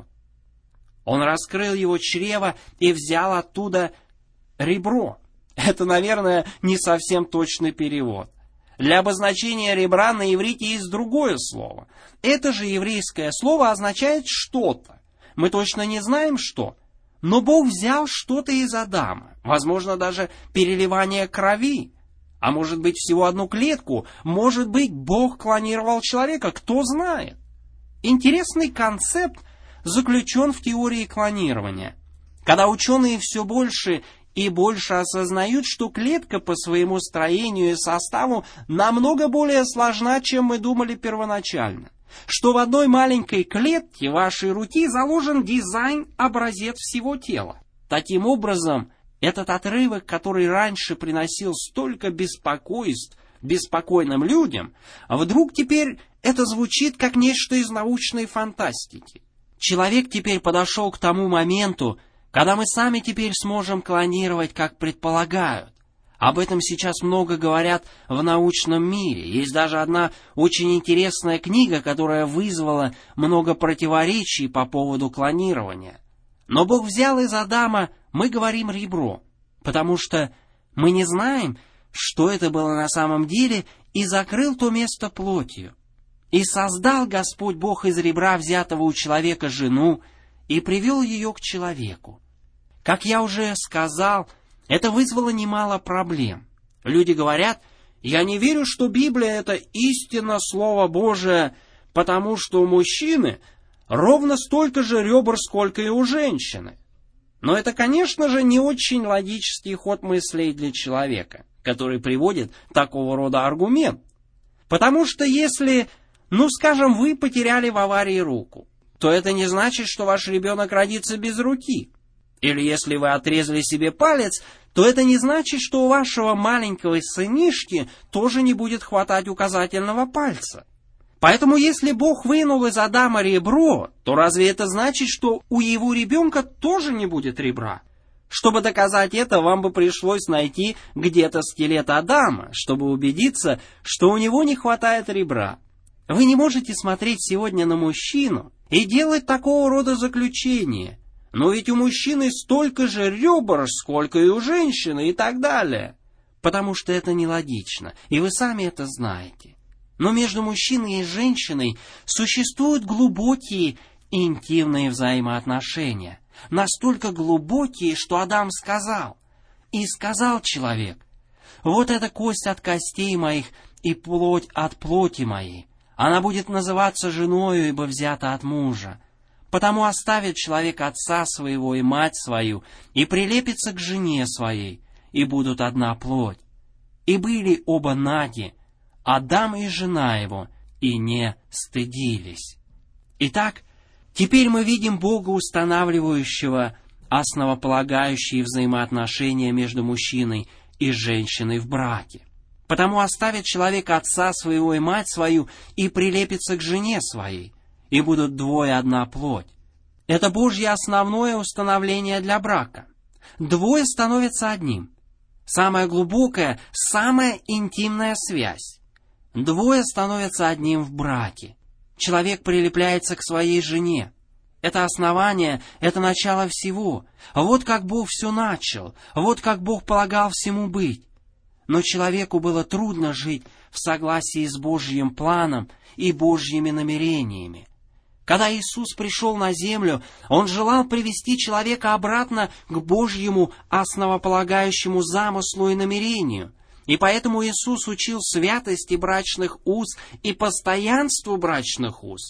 Он раскрыл его чрево и взял оттуда ребро. Это, наверное, не совсем точный перевод. Для обозначения ребра на иврите есть другое слово. Это же еврейское слово означает что-то. Мы точно не знаем, что. Но Бог взял что-то из Адама. Возможно, даже переливание крови. А может быть, всего одну клетку. Может быть, Бог клонировал человека. Кто знает. Интересный концепт заключен в теории клонирования. Когда ученые все больше и больше осознают, что клетка по своему строению и составу намного более сложна, чем мы думали первоначально. Что в одной маленькой клетке вашей руки заложен дизайн-образец всего тела. Таким образом, этот отрывок, который раньше приносил столько беспокойств беспокойным людям, а вдруг теперь это звучит как нечто из научной фантастики. Человек теперь подошел к тому моменту, когда мы сами теперь сможем клонировать, как предполагают. Об этом сейчас много говорят в научном мире. Есть даже одна очень интересная книга, которая вызвала много противоречий по поводу клонирования. Но Бог взял из Адама, мы говорим, ребро, потому что мы не знаем, что это было на самом деле, и закрыл то место плотью. И создал Господь Бог из ребра, взятого у человека, жену, и привел ее к человеку. Как я уже сказал, это вызвало немало проблем. Люди говорят: я не верю, что Библия — это истинно Слово Божие, потому что у мужчины ровно столько же ребр, сколько и у женщины. Но это, конечно же, не очень логический ход мыслей для человека, который приводит такого рода аргумент. Потому что если, скажем, вы потеряли в аварии руку, то это не значит, что ваш ребенок родится без руки. Или если вы отрезали себе палец, то это не значит, что у вашего маленького сынишки тоже не будет хватать указательного пальца. Поэтому если Бог вынул из Адама ребро, то разве это значит, что у его ребенка тоже не будет ребра? Чтобы доказать это, вам бы пришлось найти где-то скелет Адама, чтобы убедиться, что у него не хватает ребра. Вы не можете смотреть сегодня на мужчину и делать такого рода заключения. Но ведь у мужчины столько же ребр, сколько и у женщины, и так далее. Потому что это нелогично, и вы сами это знаете. Но между мужчиной и женщиной существуют глубокие и интимные взаимоотношения. Настолько глубокие, что Адам сказал: «И сказал человек: вот эта кость от костей моих и плоть от плоти моей. Она будет называться женою, ибо взята от мужа. Потому оставит человек отца своего и мать свою, и прилепится к жене своей, и будут одна плоть. И были оба наги, Адам и жена его, и не стыдились». Итак, теперь мы видим Бога, устанавливающего основополагающие взаимоотношения между мужчиной и женщиной в браке. Потому оставит человек отца своего и мать свою, и прилепится к жене своей, и будут двое одна плоть. Это Божье основное установление для брака. Двое становятся одним. Самая глубокая, самая интимная связь. Двое становятся одним в браке. Человек прилепляется к своей жене. Это основание, это начало всего. Вот как Бог все начал, вот как Бог полагал всему быть. Но человеку было трудно жить в согласии с Божьим планом и Божьими намерениями. Когда Иисус пришел на землю, Он желал привести человека обратно к Божьему основополагающему замыслу и намерению. И поэтому Иисус учил святости брачных уз и постоянству брачных уз.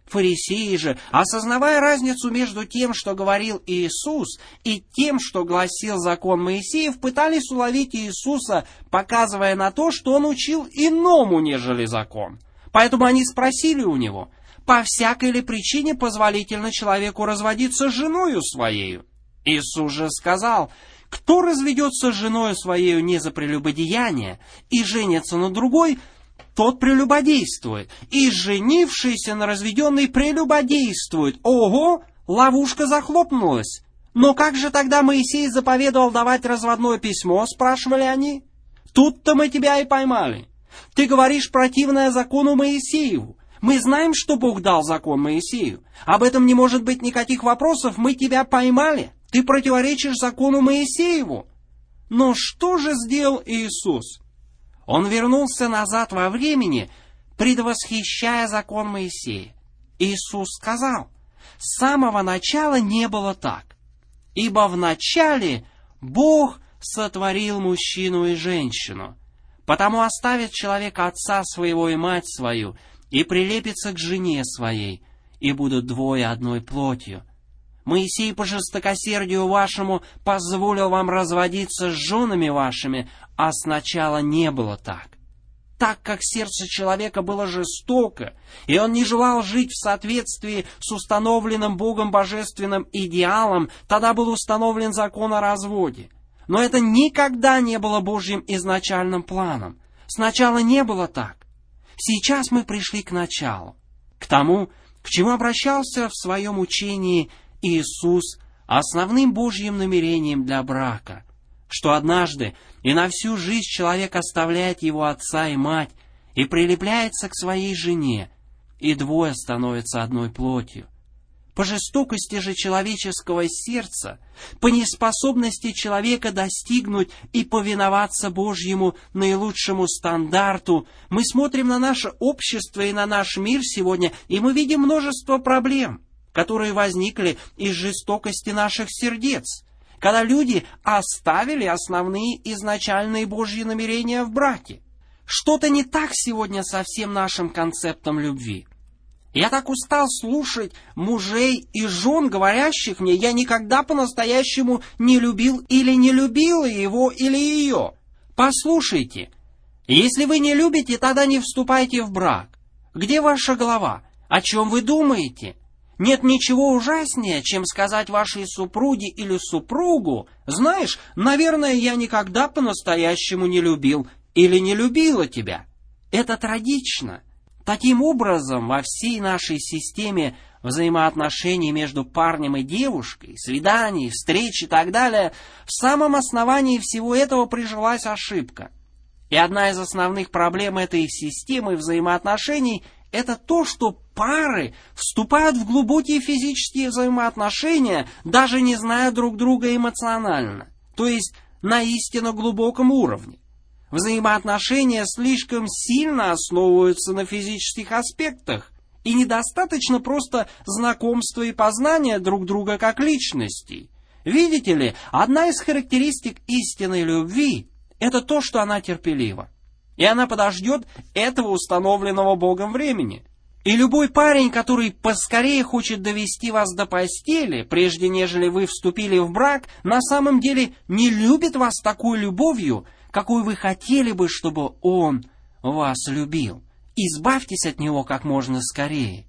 Фарисеи же, осознавая разницу между тем, что говорил Иисус, и тем, что гласил закон Моисеев, пытались уловить Иисуса, показывая на то, что он учил иному, нежели закон. Поэтому они спросили у него: по всякой ли причине позволительно человеку разводиться с женою своею? Иисус же сказал: кто разведется с женою своею не за прелюбодеяние и женится на другой, тот прелюбодействует, и женившийся на разведенной прелюбодействует. Ого, ловушка захлопнулась. Но как же тогда Моисей заповедовал давать разводное письмо, спрашивали они. Тут-то мы тебя и поймали. Ты говоришь противное закону Моисееву. Мы знаем, что Бог дал закон Моисею. Об этом не может быть никаких вопросов, мы тебя поймали. Ты противоречишь закону Моисееву. Но что же сделал Иисус? Он вернулся назад во времени, предвосхищая закон Моисея. Иисус сказал: с самого начала не было так. Ибо в начале Бог сотворил мужчину и женщину. Потому оставит человек отца своего и мать свою, и прилепится к жене своей, и будут двое одной плотью. Моисей по жестокосердию вашему позволил вам разводиться с женами вашими, а сначала не было так. Так как сердце человека было жестоко, и он не желал жить в соответствии с установленным Богом божественным идеалом, тогда был установлен закон о разводе. Но это никогда не было Божьим изначальным планом. Сначала не было так. Сейчас мы пришли к началу, к тому, к чему обращался в своем учении Иисус основным Божьим намерением для брака, что однажды и на всю жизнь человек оставляет его отца и мать и прилепляется к своей жене, и двое становятся одной плотью. По жестокости же человеческого сердца, по неспособности человека достигнуть и повиноваться Божьему наилучшему стандарту, мы смотрим на наше общество и на наш мир сегодня, и мы видим множество проблем, которые возникли из жестокости наших сердец, когда люди оставили основные изначальные Божьи намерения в браке. Что-то не так сегодня со всем нашим концептом любви. Я так устал слушать мужей и жен, говорящих мне: я никогда по-настоящему не любил или не любила его или ее. Послушайте, если вы не любите, тогда не вступайте в брак. Где ваша голова? О чем вы думаете? Нет ничего ужаснее, чем сказать вашей супруге или супругу: знаешь, наверное, я никогда по-настоящему не любил или не любила тебя. Это трагично. Таким образом, во всей нашей системе взаимоотношений между парнем и девушкой, свиданий, встреч и так далее, в самом основании всего этого прижилась ошибка. И одна из основных проблем этой системы взаимоотношений – это то, что пары вступают в глубокие физические взаимоотношения, даже не зная друг друга эмоционально, то есть на истинно глубоком уровне. Взаимоотношения слишком сильно основываются на физических аспектах, и недостаточно просто знакомства и познания друг друга как личностей. Видите ли, одна из характеристик истинной любви – это то, что она терпелива. И она подождет этого установленного Богом времени. И любой парень, который поскорее хочет довести вас до постели, прежде нежели вы вступили в брак, на самом деле не любит вас такой любовью, какой вы хотели бы, чтобы он вас любил. Избавьтесь от него как можно скорее.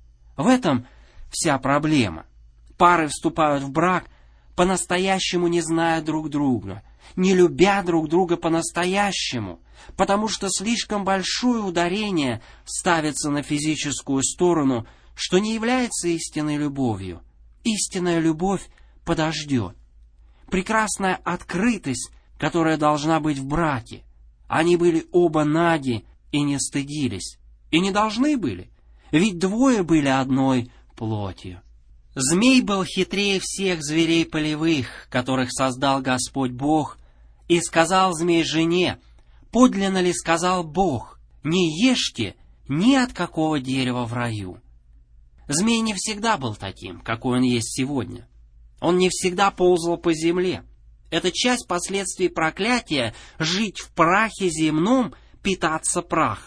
В этом вся проблема. Пары вступают в брак, по-настоящему не зная друг друга, не любя друг друга по-настоящему, потому что слишком большое ударение ставится на физическую сторону, что не является истинной любовью. Истинная любовь подождет. Прекрасная открытость, которая должна быть в браке. Они были оба наги и не стыдились. И не должны были, ведь двое были одной плотью. Змей был хитрее всех зверей полевых, которых создал Господь Бог, и сказал змей жене: подлинно ли сказал Бог, не ешьте ни от какого дерева в раю. Змей не всегда был таким, какой он есть сегодня. Он не всегда ползал по земле. Это часть последствий проклятия — жить в прахе земном, питаться прахом.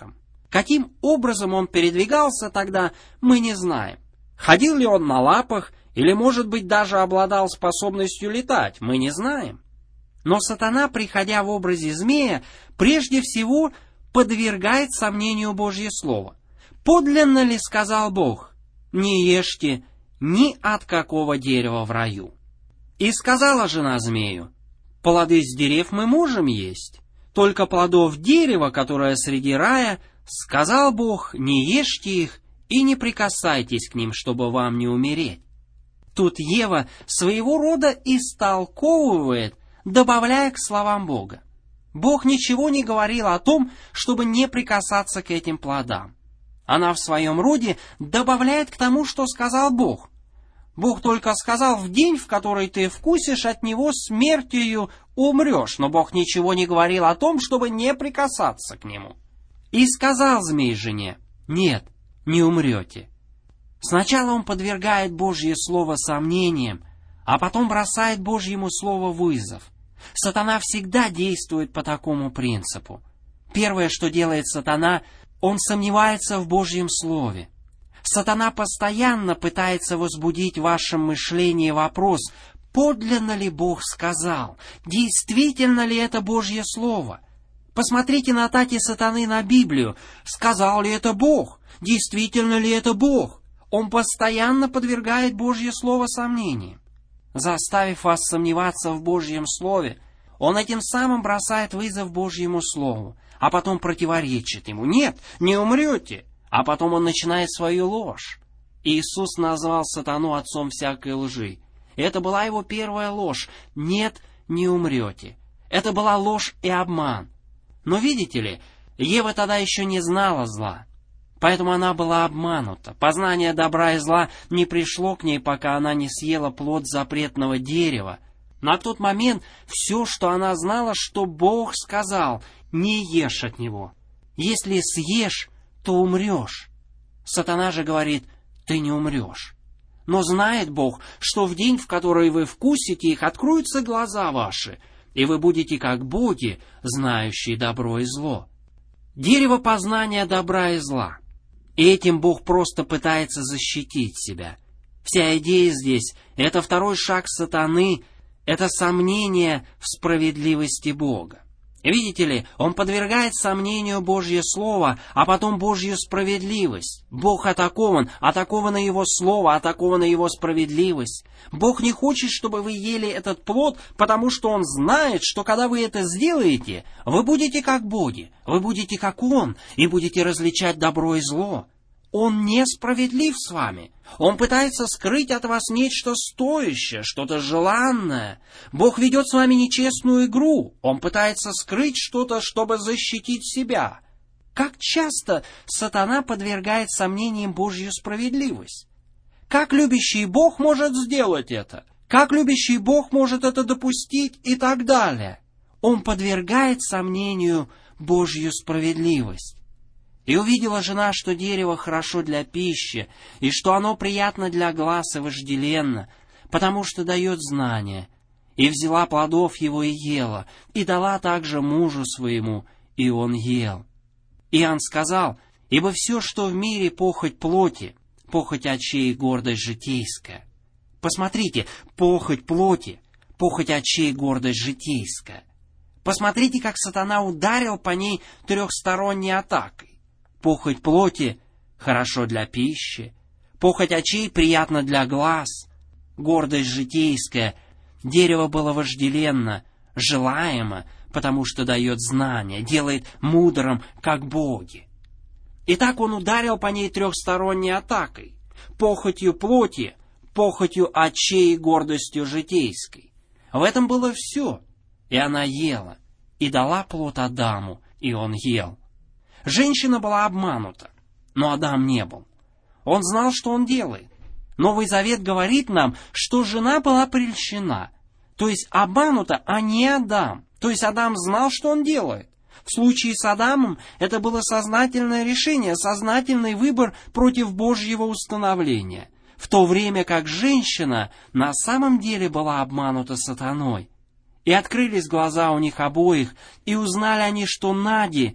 Каким образом он передвигался тогда, мы не знаем. Ходил ли он на лапах, или, может быть, даже обладал способностью летать, мы не знаем. Но сатана, приходя в образе змея, прежде всего подвергает сомнению Божье Слово. «Подлинно ли, сказал Бог, не ешьте ни от какого дерева в раю?» И сказала жена змею: «Плоды с дерев мы можем есть, только плодов дерева, которое среди рая, сказал Бог, не ешьте их и не прикасайтесь к ним, чтобы вам не умереть». Тут Ева своего рода истолковывает, добавляя к словам Бога. Бог ничего не говорил о том, чтобы не прикасаться к этим плодам. Она в своем роде добавляет к тому, что сказал Бог. Бог только сказал: в день, в который ты вкусишь от него, смертью умрешь. Но Бог ничего не говорил о том, чтобы не прикасаться к нему. И сказал змей жене: нет, не умрете. Сначала он подвергает Божье Слово сомнениям, а потом бросает Божьему Слову вызов. Сатана всегда действует по такому принципу. Первое, что делает сатана, он сомневается в Божьем Слове. Сатана постоянно пытается возбудить в вашем мышлении вопрос: подлинно ли Бог сказал? Действительно ли это Божье Слово? Посмотрите на атаки сатаны на Библию. Сказал ли это Бог? Действительно ли это Бог? Он постоянно подвергает Божье Слово сомнениям. Заставив вас сомневаться в Божьем Слове, он этим самым бросает вызов Божьему Слову, а потом противоречит ему: нет, не умрете. А потом он начинает свою ложь. Иисус назвал сатану отцом всякой лжи. И это была его первая ложь: нет, не умрете. Это была ложь и обман. Но видите ли, Ева тогда еще не знала зла. Поэтому она была обманута. Познание добра и зла не пришло к ней, пока она не съела плод запретного дерева. На тот момент все, что она знала, что Бог сказал: не ешь от него. Если съешь, то умрешь. Сатана же говорит: ты не умрешь. Но знает Бог, что в день, в который вы вкусите их, откроются глаза ваши, и вы будете как боги, знающие добро и зло. Дерево познания добра и зла. И этим Бог просто пытается защитить себя. Вся идея здесь — это второй шаг сатаны, это сомнение в справедливости Бога. Видите ли, он подвергает сомнению Божье Слово, а потом Божью справедливость. Бог атакован, атаковано Его Слово, атакована Его справедливость. Бог не хочет, чтобы вы ели этот плод, потому что Он знает, что когда вы это сделаете, вы будете как боги, вы будете как Он, и будете различать добро и зло. Он несправедлив с вами. Он пытается скрыть от вас нечто стоящее, что-то желанное. Бог ведет с вами нечестную игру. Он пытается скрыть что-то, чтобы защитить себя. Как часто сатана подвергает сомнениям Божью справедливость? Как любящий Бог может сделать это? Как любящий Бог может это допустить и так далее? Он подвергает сомнению Божью справедливость. И увидела жена, что дерево хорошо для пищи, и что оно приятно для глаз и вожделенно, потому что дает знание. И взяла плодов его и ела, и дала также мужу своему, и он ел. Иоанн сказал: ибо все, что в мире похоть плоти, похоть очей и гордость житейская. Посмотрите, похоть плоти, похоть очей и гордость житейская. Посмотрите, как сатана ударил по ней трехсторонней атакой. Похоть плоти хорошо для пищи, похоть очей приятно для глаз, гордость житейская, дерево было вожделенно, желаемо, потому что дает знания, делает мудрым, как боги. Итак, он ударил по ней трехсторонней атакой: похотью плоти, похотью очей и гордостью житейской. В этом было все. И она ела, и дала плод Адаму, и он ел. Женщина была обманута, но Адам не был. Он знал, что он делает. Новый Завет говорит нам, что жена была прельщена, то есть обманута, а не Адам. То есть Адам знал, что он делает. В случае с Адамом это было сознательное решение, сознательный выбор против Божьего установления, в то время как женщина на самом деле была обманута сатаной. И открылись глаза у них обоих, и узнали они, что нади,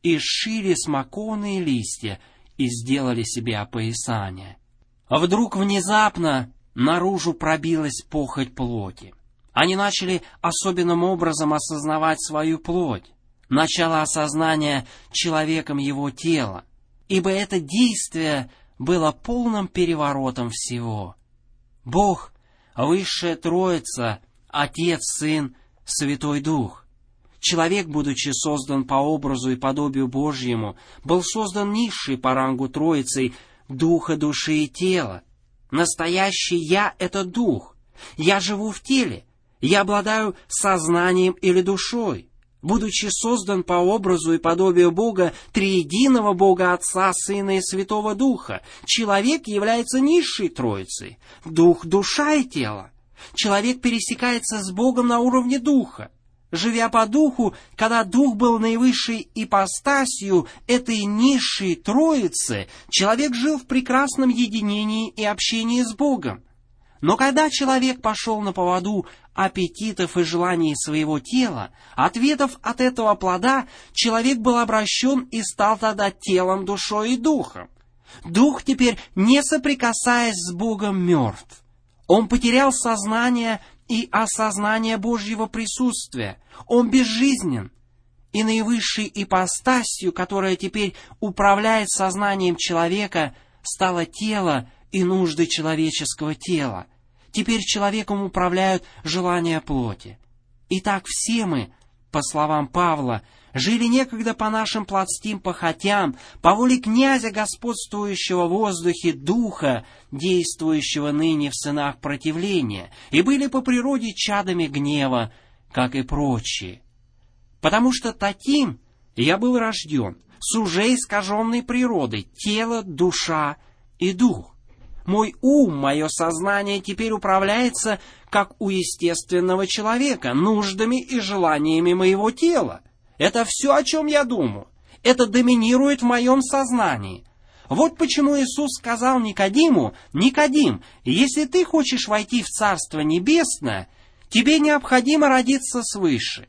и сшили смоковные листья и сделали себе опоясание. Вдруг внезапно наружу пробилась похоть плоти. Они начали особенным образом осознавать свою плоть, начало осознания человеком его тела, ибо это действие было полным переворотом всего. Бог, Высшая Троица, Отец, Сын, Святой Дух. Человек, будучи создан по образу и подобию Божьему, был создан низший по рангу Троицей духа, души и тела. Настоящий «я» — это дух. Я живу в теле. Я обладаю сознанием или душой. Будучи создан по образу и подобию Бога, триединого Бога Отца, Сына и Святого Духа, человек является низшей Троицей. Дух, душа и тело. Человек пересекается с Богом на уровне духа. Живя по духу, когда дух был наивысшей ипостасью этой низшей Троицы, человек жил в прекрасном единении и общении с Богом. Но когда человек пошел на поводу аппетитов и желаний своего тела, ответов от этого плода, человек был обращен и стал тогда телом, душой и духом. Дух теперь, не соприкасаясь с Богом, мертв. Он потерял сознание и осознание Божьего присутствия. Он безжизнен. И наивысшей ипостасью, которая теперь управляет сознанием человека, стало тело и нужды человеческого тела. Теперь человеком управляют желания плоти. Итак, все мы, по словам Павла, жили некогда по нашим плотским похотям, по воле князя, господствующего в воздухе духа, действующего ныне в сынах противления, и были по природе чадами гнева, как и прочие. Потому что таким я был рожден, с уже искаженной природой, тело, душа и дух. Мой ум, мое сознание теперь управляется, как у естественного человека, нуждами и желаниями моего тела. Это все, о чем я думаю. Это доминирует в моем сознании. Вот почему Иисус сказал Никодиму: «Никодим, если ты хочешь войти в Царство Небесное, тебе необходимо родиться свыше.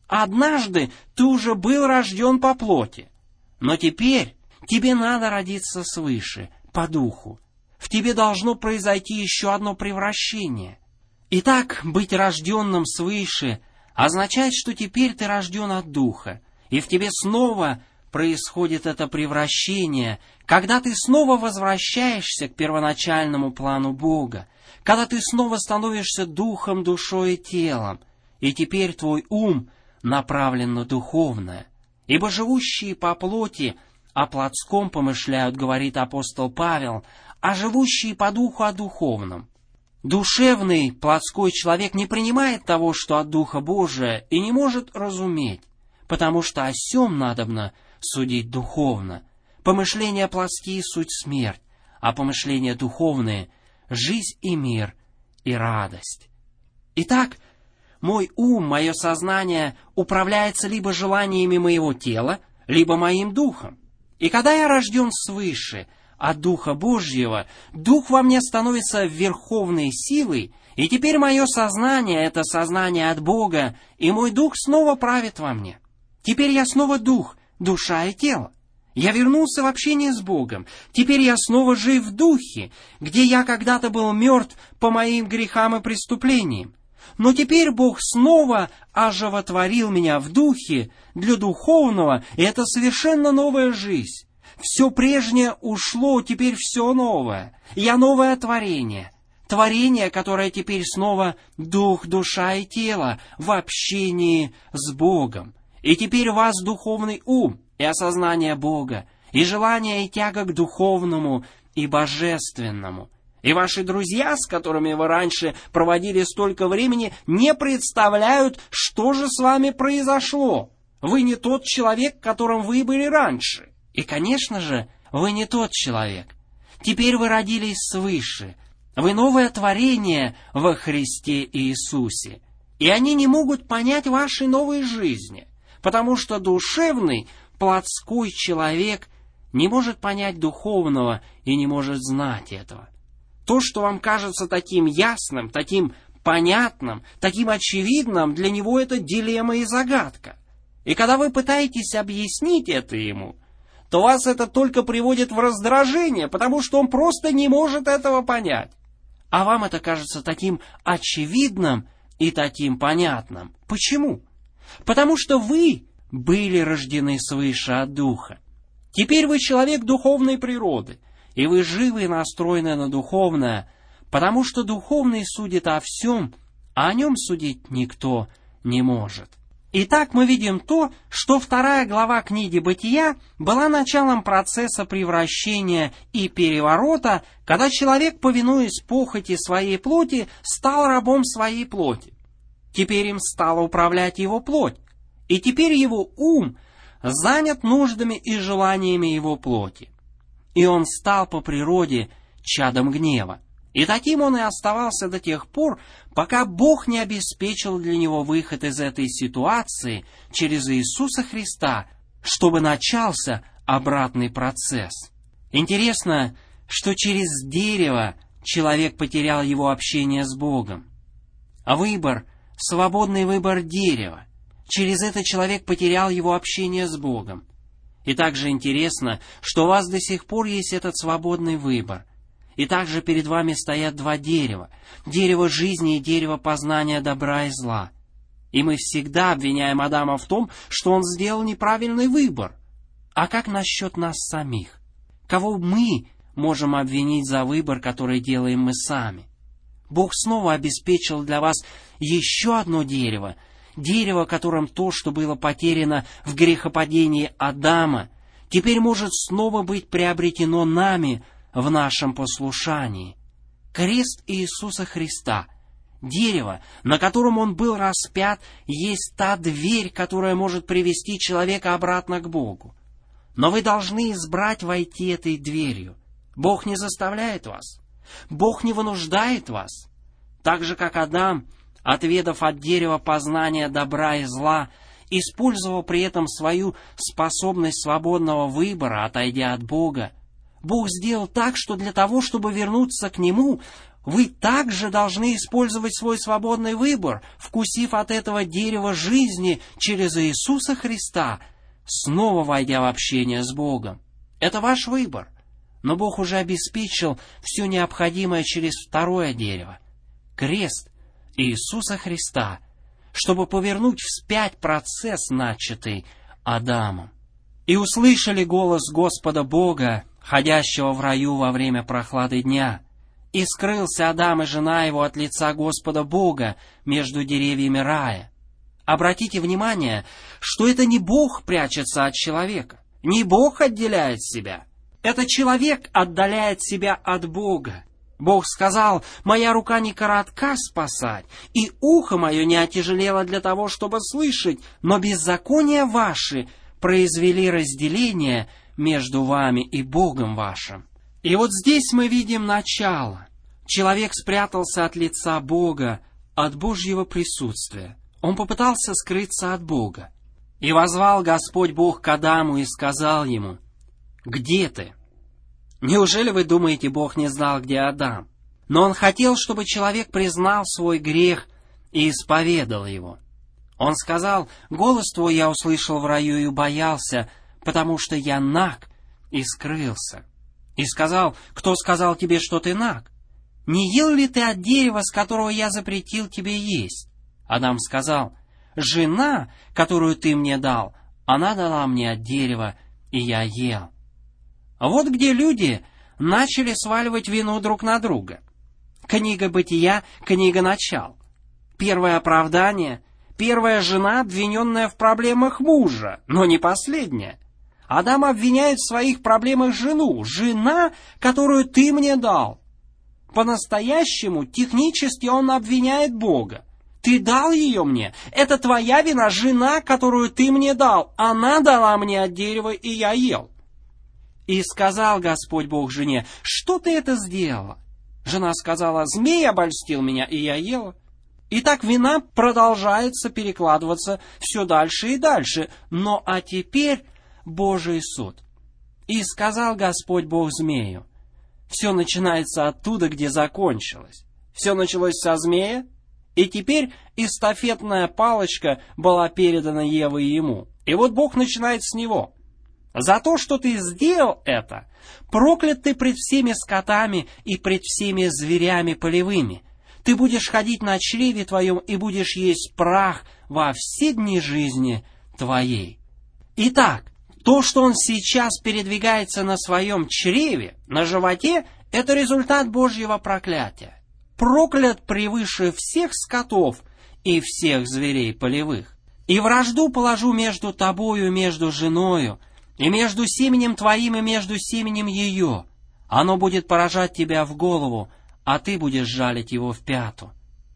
Однажды ты уже был рожден по плоти, но теперь тебе надо родиться свыше, по духу. В тебе должно произойти еще одно превращение. Итак, быть рожденным свыше означает, что теперь ты рожден от Духа, и в тебе снова происходит это превращение, когда ты снова возвращаешься к первоначальному плану Бога, когда ты снова становишься духом, душой и телом, и теперь твой ум направлен на духовное. Ибо живущие по плоти о плотском помышляют, говорит апостол Павел, а живущие по духу о духовном. Душевный, плотской человек не принимает того, что от Духа Божия, и не может разуметь, потому что о сем надобно судить духовно. Помышления плотские — суть смерть, а помышления духовные — жизнь и мир и радость. Итак, мой ум, мое сознание управляется либо желаниями моего тела, либо моим духом. И когда я рожден свыше, от Духа Божьего, Дух во мне становится верховной силой, и теперь мое сознание — это сознание от Бога, и мой Дух снова правит во мне. Теперь я снова Дух, душа и тело. Я вернулся в общение с Богом. Теперь я снова жив в Духе, где я когда-то был мертв по моим грехам и преступлениям. Но теперь Бог снова оживотворил меня в Духе для духовного, и это совершенно новая жизнь. Все прежнее ушло, теперь все новое. Я новое творение. Творение, которое теперь снова дух, душа и тело в общении с Богом. И теперь у вас духовный ум и осознание Бога, и желание и тяга к духовному и божественному. И ваши друзья, с которыми вы раньше проводили столько времени, не представляют, что же с вами произошло. Вы не тот человек, которым вы были раньше. И, конечно же, вы не тот человек. Теперь вы родились свыше. Вы новое творение во Христе Иисусе. И они не могут понять вашей новой жизни, потому что душевный, плотской человек не может понять духовного и не может знать этого. То, что вам кажется таким ясным, таким понятным, таким очевидным, для него это дилемма и загадка. И когда вы пытаетесь объяснить это ему, то вас это только приводит в раздражение, потому что он просто не может этого понять. А вам это кажется таким очевидным и таким понятным. Почему? Потому что вы были рождены свыше от Духа. Теперь вы человек духовной природы, и вы живы и настроены на духовное, потому что духовный судит о всем, а о нем судить никто не может. Итак, мы видим то, что 2 глава книги «Бытия» была началом процесса превращения и переворота, когда человек, повинуясь похоти своей плоти, стал рабом своей плоти. Теперь им стала управлять его плоть, и теперь его ум занят нуждами и желаниями его плоти. И он стал по природе чадом гнева. И таким он и оставался до тех пор, пока Бог не обеспечил для него выход из этой ситуации через Иисуса Христа, чтобы начался обратный процесс. Интересно, что через дерево человек потерял его общение с Богом. А выбор, свободный выбор дерева, через это человек потерял его общение с Богом. И также интересно, что у вас до сих пор есть этот свободный выбор. И также перед вами стоят 2 дерева. Дерево жизни и дерево познания добра и зла. И мы всегда обвиняем Адама в том, что он сделал неправильный выбор. А как насчет нас самих? Кого мы можем обвинить за выбор, который делаем мы сами? Бог снова обеспечил для вас еще одно дерево. Дерево, которым то, что было потеряно в грехопадении Адама, теперь может снова быть приобретено нами в нашем послушании. Крест Иисуса Христа, дерево, на котором Он был распят, есть та дверь, которая может привести человека обратно к Богу. Но вы должны избрать войти этой дверью. Бог не заставляет вас. Бог не вынуждает вас. Так же, как Адам, отведав от дерева познания добра и зла, использовал при этом свою способность свободного выбора, отойдя от Бога, Бог сделал так, что для того, чтобы вернуться к Нему, вы также должны использовать свой свободный выбор, вкусив от этого дерева жизни через Иисуса Христа, снова войдя в общение с Богом. Это ваш выбор. Но Бог уже обеспечил все необходимое через 2 дерево — крест Иисуса Христа, чтобы повернуть вспять процесс, начатый Адамом. «И услышали голос Господа Бога, ходящего в раю во время прохлады дня. И скрылся Адам и жена его от лица Господа Бога между деревьями рая». Обратите внимание, что это не Бог прячется от человека, не Бог отделяет себя. Это человек отдаляет себя от Бога. Бог сказал: «Моя рука не коротка спасать, и ухо мое не отяжелело для того, чтобы слышать, но беззакония ваши произвели разделение между вами и Богом вашим». И вот здесь мы видим начало. Человек спрятался от лица Бога, от Божьего присутствия. Он попытался скрыться от Бога. «И воззвал Господь Бог к Адаму и сказал ему: где ты?» Неужели вы думаете, Бог не знал, где Адам? Но Он хотел, чтобы человек признал свой грех и исповедал его. Он сказал: «Голос твой я услышал в раю и боялся, потому что я наг и скрылся». И сказал: «Кто сказал тебе, что ты наг? Не ел ли ты от дерева, с которого я запретил тебе есть?» Адам сказал: «Жена, которую ты мне дал, она дала мне от дерева, и я ел». Вот где люди начали сваливать вину друг на друга. Книга Бытия, книга Начал. Первое оправдание, первая жена, обвиненная в проблемах мужа, но не последняя. Адам обвиняет в своих проблемах жену. «Жена, которую ты мне дал». По-настоящему, технически он обвиняет Бога. «Ты дал ее мне. Это твоя вина, жена, которую ты мне дал. Она дала мне от дерева, и я ел». И сказал Господь Бог жене: «Что ты это сделала?» Жена сказала: «Змей обольстил меня, и я ела». Итак, вина продолжается перекладываться все дальше и дальше. Но а теперь Божий суд. «И сказал Господь Бог змею». Все начинается оттуда, где закончилось. Все началось со змея, и теперь эстафетная палочка была передана Евой ему. И вот Бог начинает с него. За то, что ты сделал это, проклят ты пред всеми скотами и пред всеми зверями полевыми. Ты будешь ходить на чреве твоем и будешь есть прах во все дни жизни твоей. Итак, то, что он сейчас передвигается на своем чреве, на животе, это результат Божьего проклятия. Проклят превыше всех скотов и всех зверей полевых. И вражду положу между тобою, между женою, и между семенем твоим, и между семенем ее. Оно будет поражать тебя в голову, а ты будешь жалить его в пяту.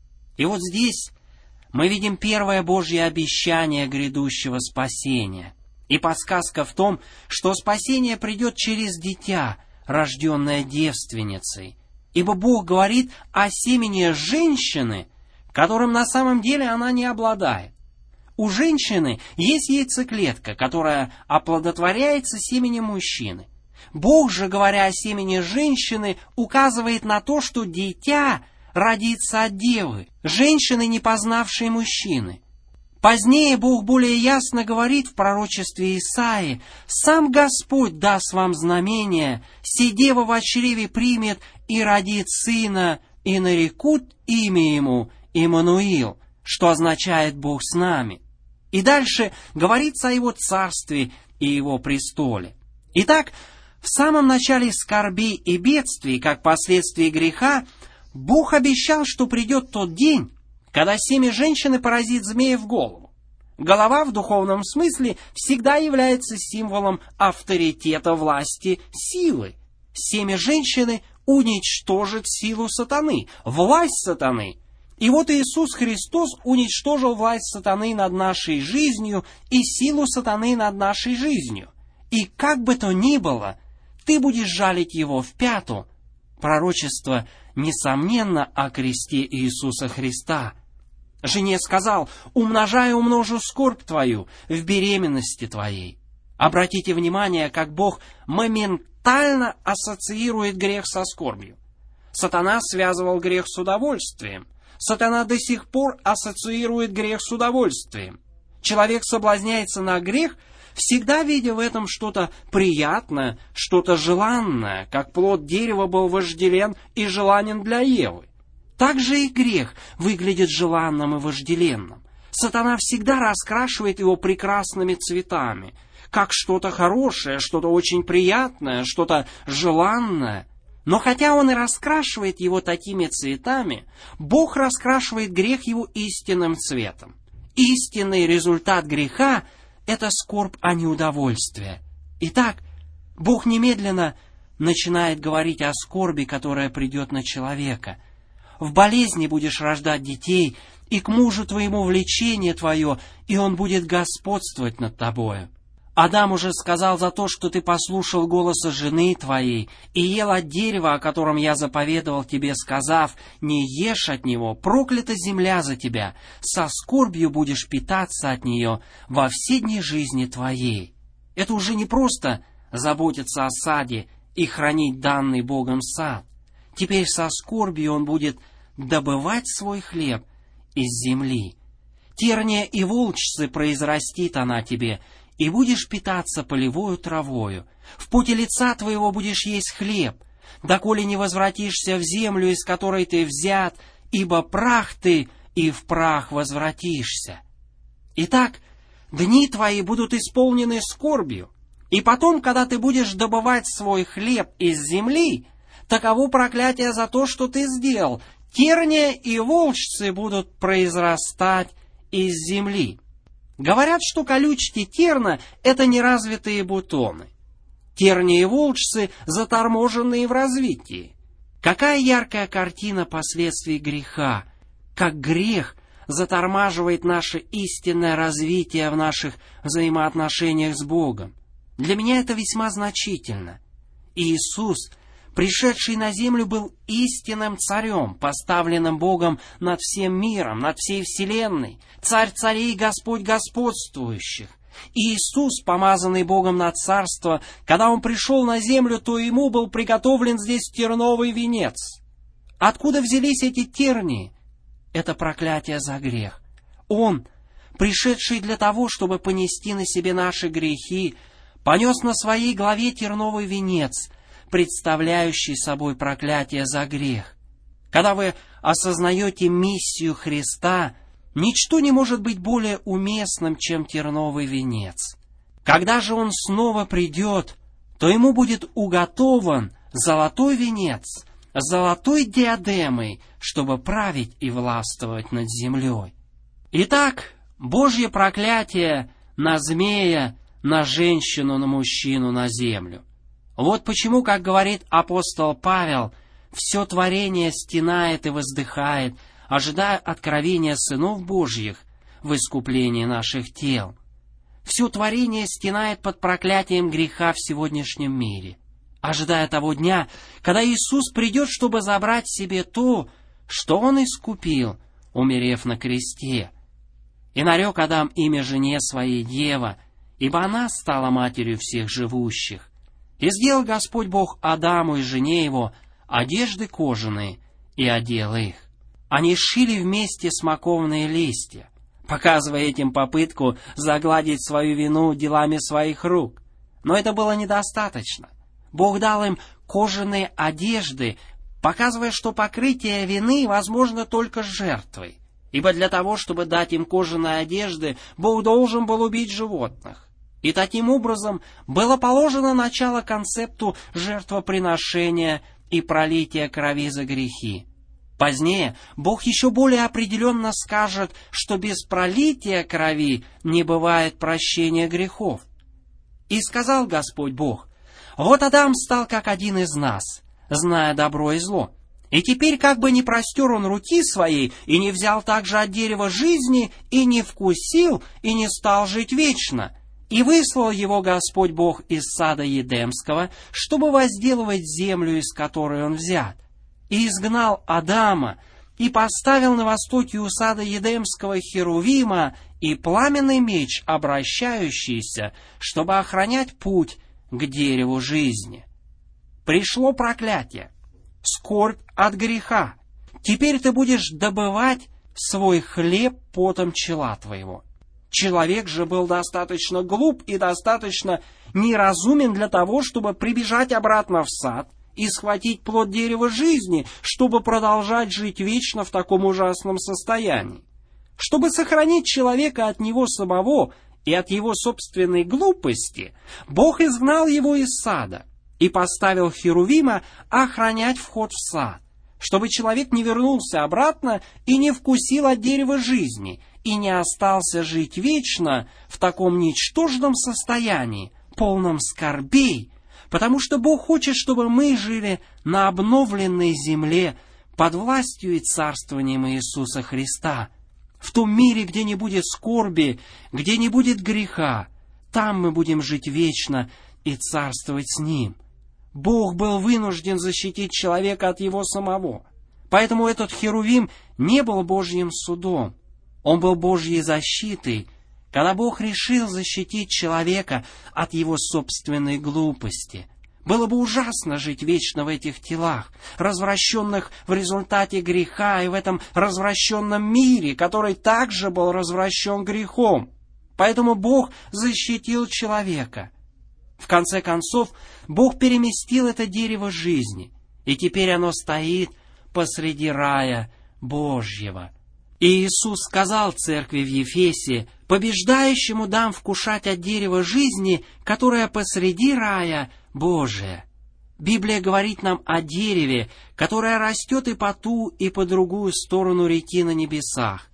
И вот здесь мы видим первое Божье обещание грядущего спасения. И подсказка в том, что спасение придет через дитя, рожденное девственницей. Ибо Бог говорит о семени женщины, которым на самом деле она не обладает. У женщины есть яйцеклетка, которая оплодотворяется семенем мужчины. Бог же, говоря о семени женщины, указывает на то, что дитя родится от девы, женщины, не познавшей мужчины. Позднее Бог более ясно говорит в пророчестве Исаии: «Сам Господь даст вам знамение, се дева во чреве примет и родит сына, и нарекут имя ему Иммануил», что означает «Бог с нами». И дальше говорится о его царстве и его престоле. Итак, в самом начале скорбей и бедствий, как последствий греха, Бог обещал, что придет тот день, когда семя женщины поразит змея в голову. Голова в духовном смысле всегда является символом авторитета, власти, силы. Семя женщины уничтожит силу сатаны, власть сатаны. И вот Иисус Христос уничтожил власть сатаны над нашей жизнью и силу сатаны над нашей жизнью. И как бы то ни было, ты будешь жалить его в пяту. Пророчество, несомненно, о кресте Иисуса Христа. Жене сказал: «Умножаю, умножу скорбь твою в беременности твоей». Обратите внимание, как Бог моментально ассоциирует грех со скорбью. Сатана связывал грех с удовольствием. Сатана до сих пор ассоциирует грех с удовольствием. Человек соблазняется на грех, всегда видя в этом что-то приятное, что-то желанное, как плод дерева был вожделен и желанен для Евы. Так же и грех выглядит желанным и вожделенным. Сатана всегда раскрашивает его прекрасными цветами, как что-то хорошее, что-то очень приятное, что-то желанное. Но хотя он и раскрашивает его такими цветами, Бог раскрашивает грех его истинным цветом. Истинный результат греха — это скорбь, а не удовольствие. Итак, Бог немедленно начинает говорить о скорби, которая придет на человека. В болезни будешь рождать детей, и к мужу твоему влечение твое, и он будет господствовать над тобою. Адам уже сказал: за то, что ты послушал голоса жены твоей и ел от дерева, о котором я заповедовал тебе, сказав: не ешь от него, проклята земля за тебя, со скорбью будешь питаться от нее во все дни жизни твоей. Это уже не просто заботиться о саде и хранить данный Богом сад. Теперь со скорбью он будет добывать свой хлеб из земли. Терния и волчцы произрастит она тебе, и будешь питаться полевою травою. В поте лица твоего будешь есть хлеб, доколе не возвратишься в землю, из которой ты взят, ибо прах ты, и в прах возвратишься. Итак, дни твои будут исполнены скорбью, и потом, когда ты будешь добывать свой хлеб из земли, таково проклятие за то, что ты сделал. Терния и волчцы будут произрастать из земли. Говорят, что колючки терна — это неразвитые бутоны. Терния и волчцы заторможенные в развитии. Какая яркая картина последствий греха! Как грех затормаживает наше истинное развитие в наших взаимоотношениях с Богом. Для меня это весьма значительно. Иисус, пришедший на землю, был истинным царем, поставленным Богом над всем миром, над всей вселенной, царь царей и Господь господствующих. Иисус, помазанный Богом на царство, когда Он пришел на землю, то Ему был приготовлен здесь терновый венец. Откуда взялись эти тернии? Это проклятие за грех. Он, пришедший для того, чтобы понести на себе наши грехи, понес на своей голове терновый венец, представляющий собой проклятие за грех. Когда вы осознаете миссию Христа, ничто не может быть более уместным, чем терновый венец. Когда же Он снова придет, то Ему будет уготован золотой венец с золотой диадемой, чтобы править и властвовать над землей. Итак, Божье проклятие на змея, на женщину, на мужчину, на землю. Вот почему, как говорит апостол Павел, все творение стенает и воздыхает, ожидая откровения сынов Божьих в искуплении наших тел. Все творение стенает под проклятием греха в сегодняшнем мире, ожидая того дня, когда Иисус придет, чтобы забрать себе то, что Он искупил, умерев на кресте. И нарек Адам имя жене своей Ева, ибо она стала матерью всех живущих. И сделал Господь Бог Адаму и жене его одежды кожаные, и одел их. Они шили вместе смоковные листья, показывая этим попытку загладить свою вину делами своих рук. Но это было недостаточно. Бог дал им кожаные одежды, показывая, что покрытие вины возможно только с жертвой. Ибо для того, чтобы дать им кожаные одежды, Бог должен был убить животных. И таким образом было положено начало концепту жертвоприношения и пролития крови за грехи. Позднее Бог еще более определенно скажет, что без пролития крови не бывает прощения грехов. И сказал Господь Бог: «Вот Адам стал как один из нас, зная добро и зло. И теперь как бы не простер он руки своей, и не взял также от дерева жизни, и не вкусил, и не стал жить вечно. И выслал его Господь Бог из сада Едемского, чтобы возделывать землю, из которой он взят. И изгнал Адама, и поставил на востоке у сада Едемского херувима и пламенный меч, обращающийся, чтобы охранять путь к дереву жизни». Пришло проклятие, скорбь от греха. Теперь ты будешь добывать свой хлеб потом чела твоего. Человек же был достаточно глуп и достаточно неразумен для того, чтобы прибежать обратно в сад и схватить плод дерева жизни, чтобы продолжать жить вечно в таком ужасном состоянии. Чтобы сохранить человека от него самого и от его собственной глупости, Бог изгнал его из сада и поставил херувима охранять вход в сад, чтобы человек не вернулся обратно и не вкусил от дерева жизни, и не остался жить вечно в таком ничтожном состоянии, полном скорбей, потому что Бог хочет, чтобы мы жили на обновленной земле под властью и царствованием Иисуса Христа, в том мире, где не будет скорби, где не будет греха. Там мы будем жить вечно и царствовать с Ним. Бог был вынужден защитить человека от его самого. Поэтому этот херувим не был Божьим судом. Он был Божьей защитой, когда Бог решил защитить человека от его собственной глупости. Было бы ужасно жить вечно в этих телах, развращенных в результате греха, и в этом развращенном мире, который также был развращен грехом. Поэтому Бог защитил человека. В конце концов, Бог переместил это дерево жизни, и теперь оно стоит посреди рая Божьего. И Иисус сказал церкви в Ефесе: «Побеждающему дам вкушать от дерева жизни, которое посреди рая Божия». Библия говорит нам о дереве, которое растет и по ту, и по другую сторону реки на небесах,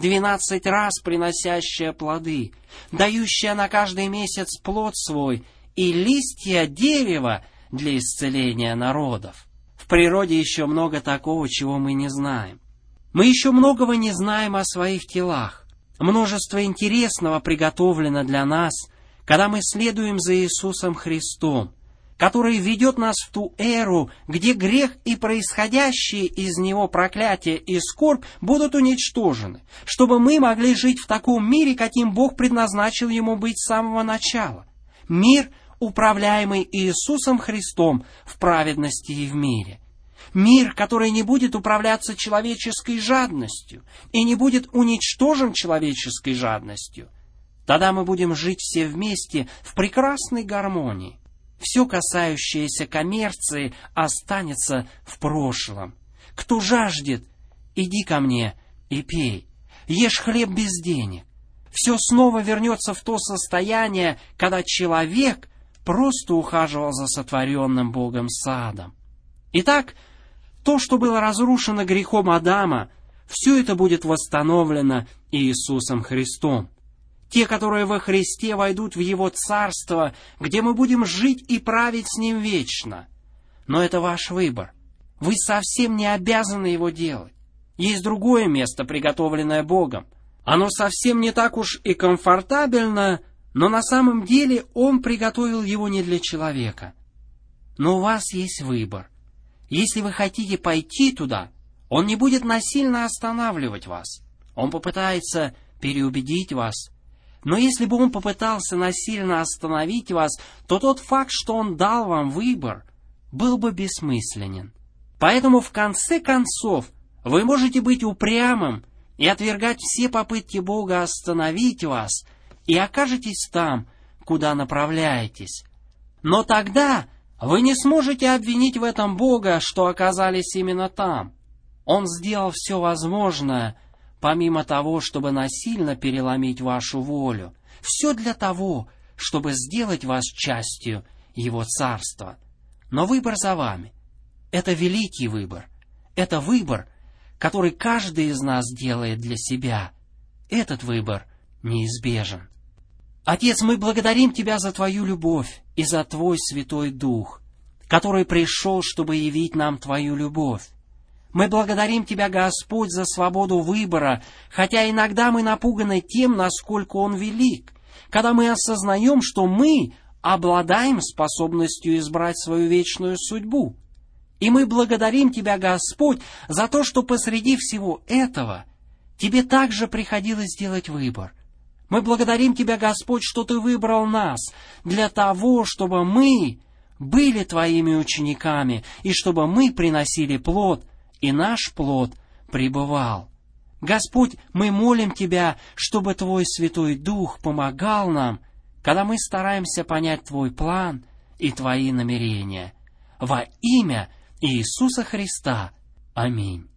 12 раз приносящее плоды, дающее на каждый месяц плод свой, и листья дерева для исцеления народов. В природе еще много такого, чего мы не знаем. Мы еще многого не знаем о своих телах. Множество интересного приготовлено для нас, когда мы следуем за Иисусом Христом, который ведет нас в ту эру, где грех и происходящие из него проклятие и скорбь будут уничтожены, чтобы мы могли жить в таком мире, каким Бог предназначил ему быть с самого начала. Мир, управляемый Иисусом Христом в праведности и в мире. Мир, который не будет управляться человеческой жадностью и не будет уничтожен человеческой жадностью. Тогда мы будем жить все вместе в прекрасной гармонии. Все, касающееся коммерции, останется в прошлом. Кто жаждет, иди ко мне и пей. Ешь хлеб без денег. Все снова вернется в то состояние, когда человек просто ухаживал за сотворенным Богом садом. Итак, то, что было разрушено грехом Адама, все это будет восстановлено Иисусом Христом. Те, которые во Христе войдут в Его Царство, где мы будем жить и править с Ним вечно. Но это ваш выбор. Вы совсем не обязаны его делать. Есть другое место, приготовленное Богом. Оно совсем не так уж и комфортабельно, но на самом деле Он приготовил его не для человека. Но у вас есть выбор. Если вы хотите пойти туда, Он не будет насильно останавливать вас. Он попытается переубедить вас. Но если бы Он попытался насильно остановить вас, то тот факт, что Он дал вам выбор, был бы бессмысленен. Поэтому в конце концов вы можете быть упрямым и отвергать все попытки Бога остановить вас, и окажетесь там, куда направляетесь. Но тогда вы не сможете обвинить в этом Бога, что оказались именно там. Он сделал все возможное, помимо того, чтобы насильно переломить вашу волю. Все для того, чтобы сделать вас частью Его Царства. Но выбор за вами. Это великий выбор. Это выбор, который каждый из нас делает для себя. Этот выбор неизбежен. Отец, мы благодарим Тебя за Твою любовь и за Твой Святой Дух, который пришел, чтобы явить нам Твою любовь. Мы благодарим Тебя, Господь, за свободу выбора, хотя иногда мы напуганы тем, насколько Он велик, когда мы осознаем, что мы обладаем способностью избрать свою вечную судьбу. И мы благодарим Тебя, Господь, за то, что посреди всего этого Тебе также приходилось делать выбор. Мы благодарим Тебя, Господь, что Ты выбрал нас для того, чтобы мы были Твоими учениками, и чтобы мы приносили плод, и наш плод пребывал. Господь, мы молим Тебя, чтобы Твой Святой Дух помогал нам, когда мы стараемся понять Твой план и Твои намерения. Во имя Иисуса Христа. Аминь.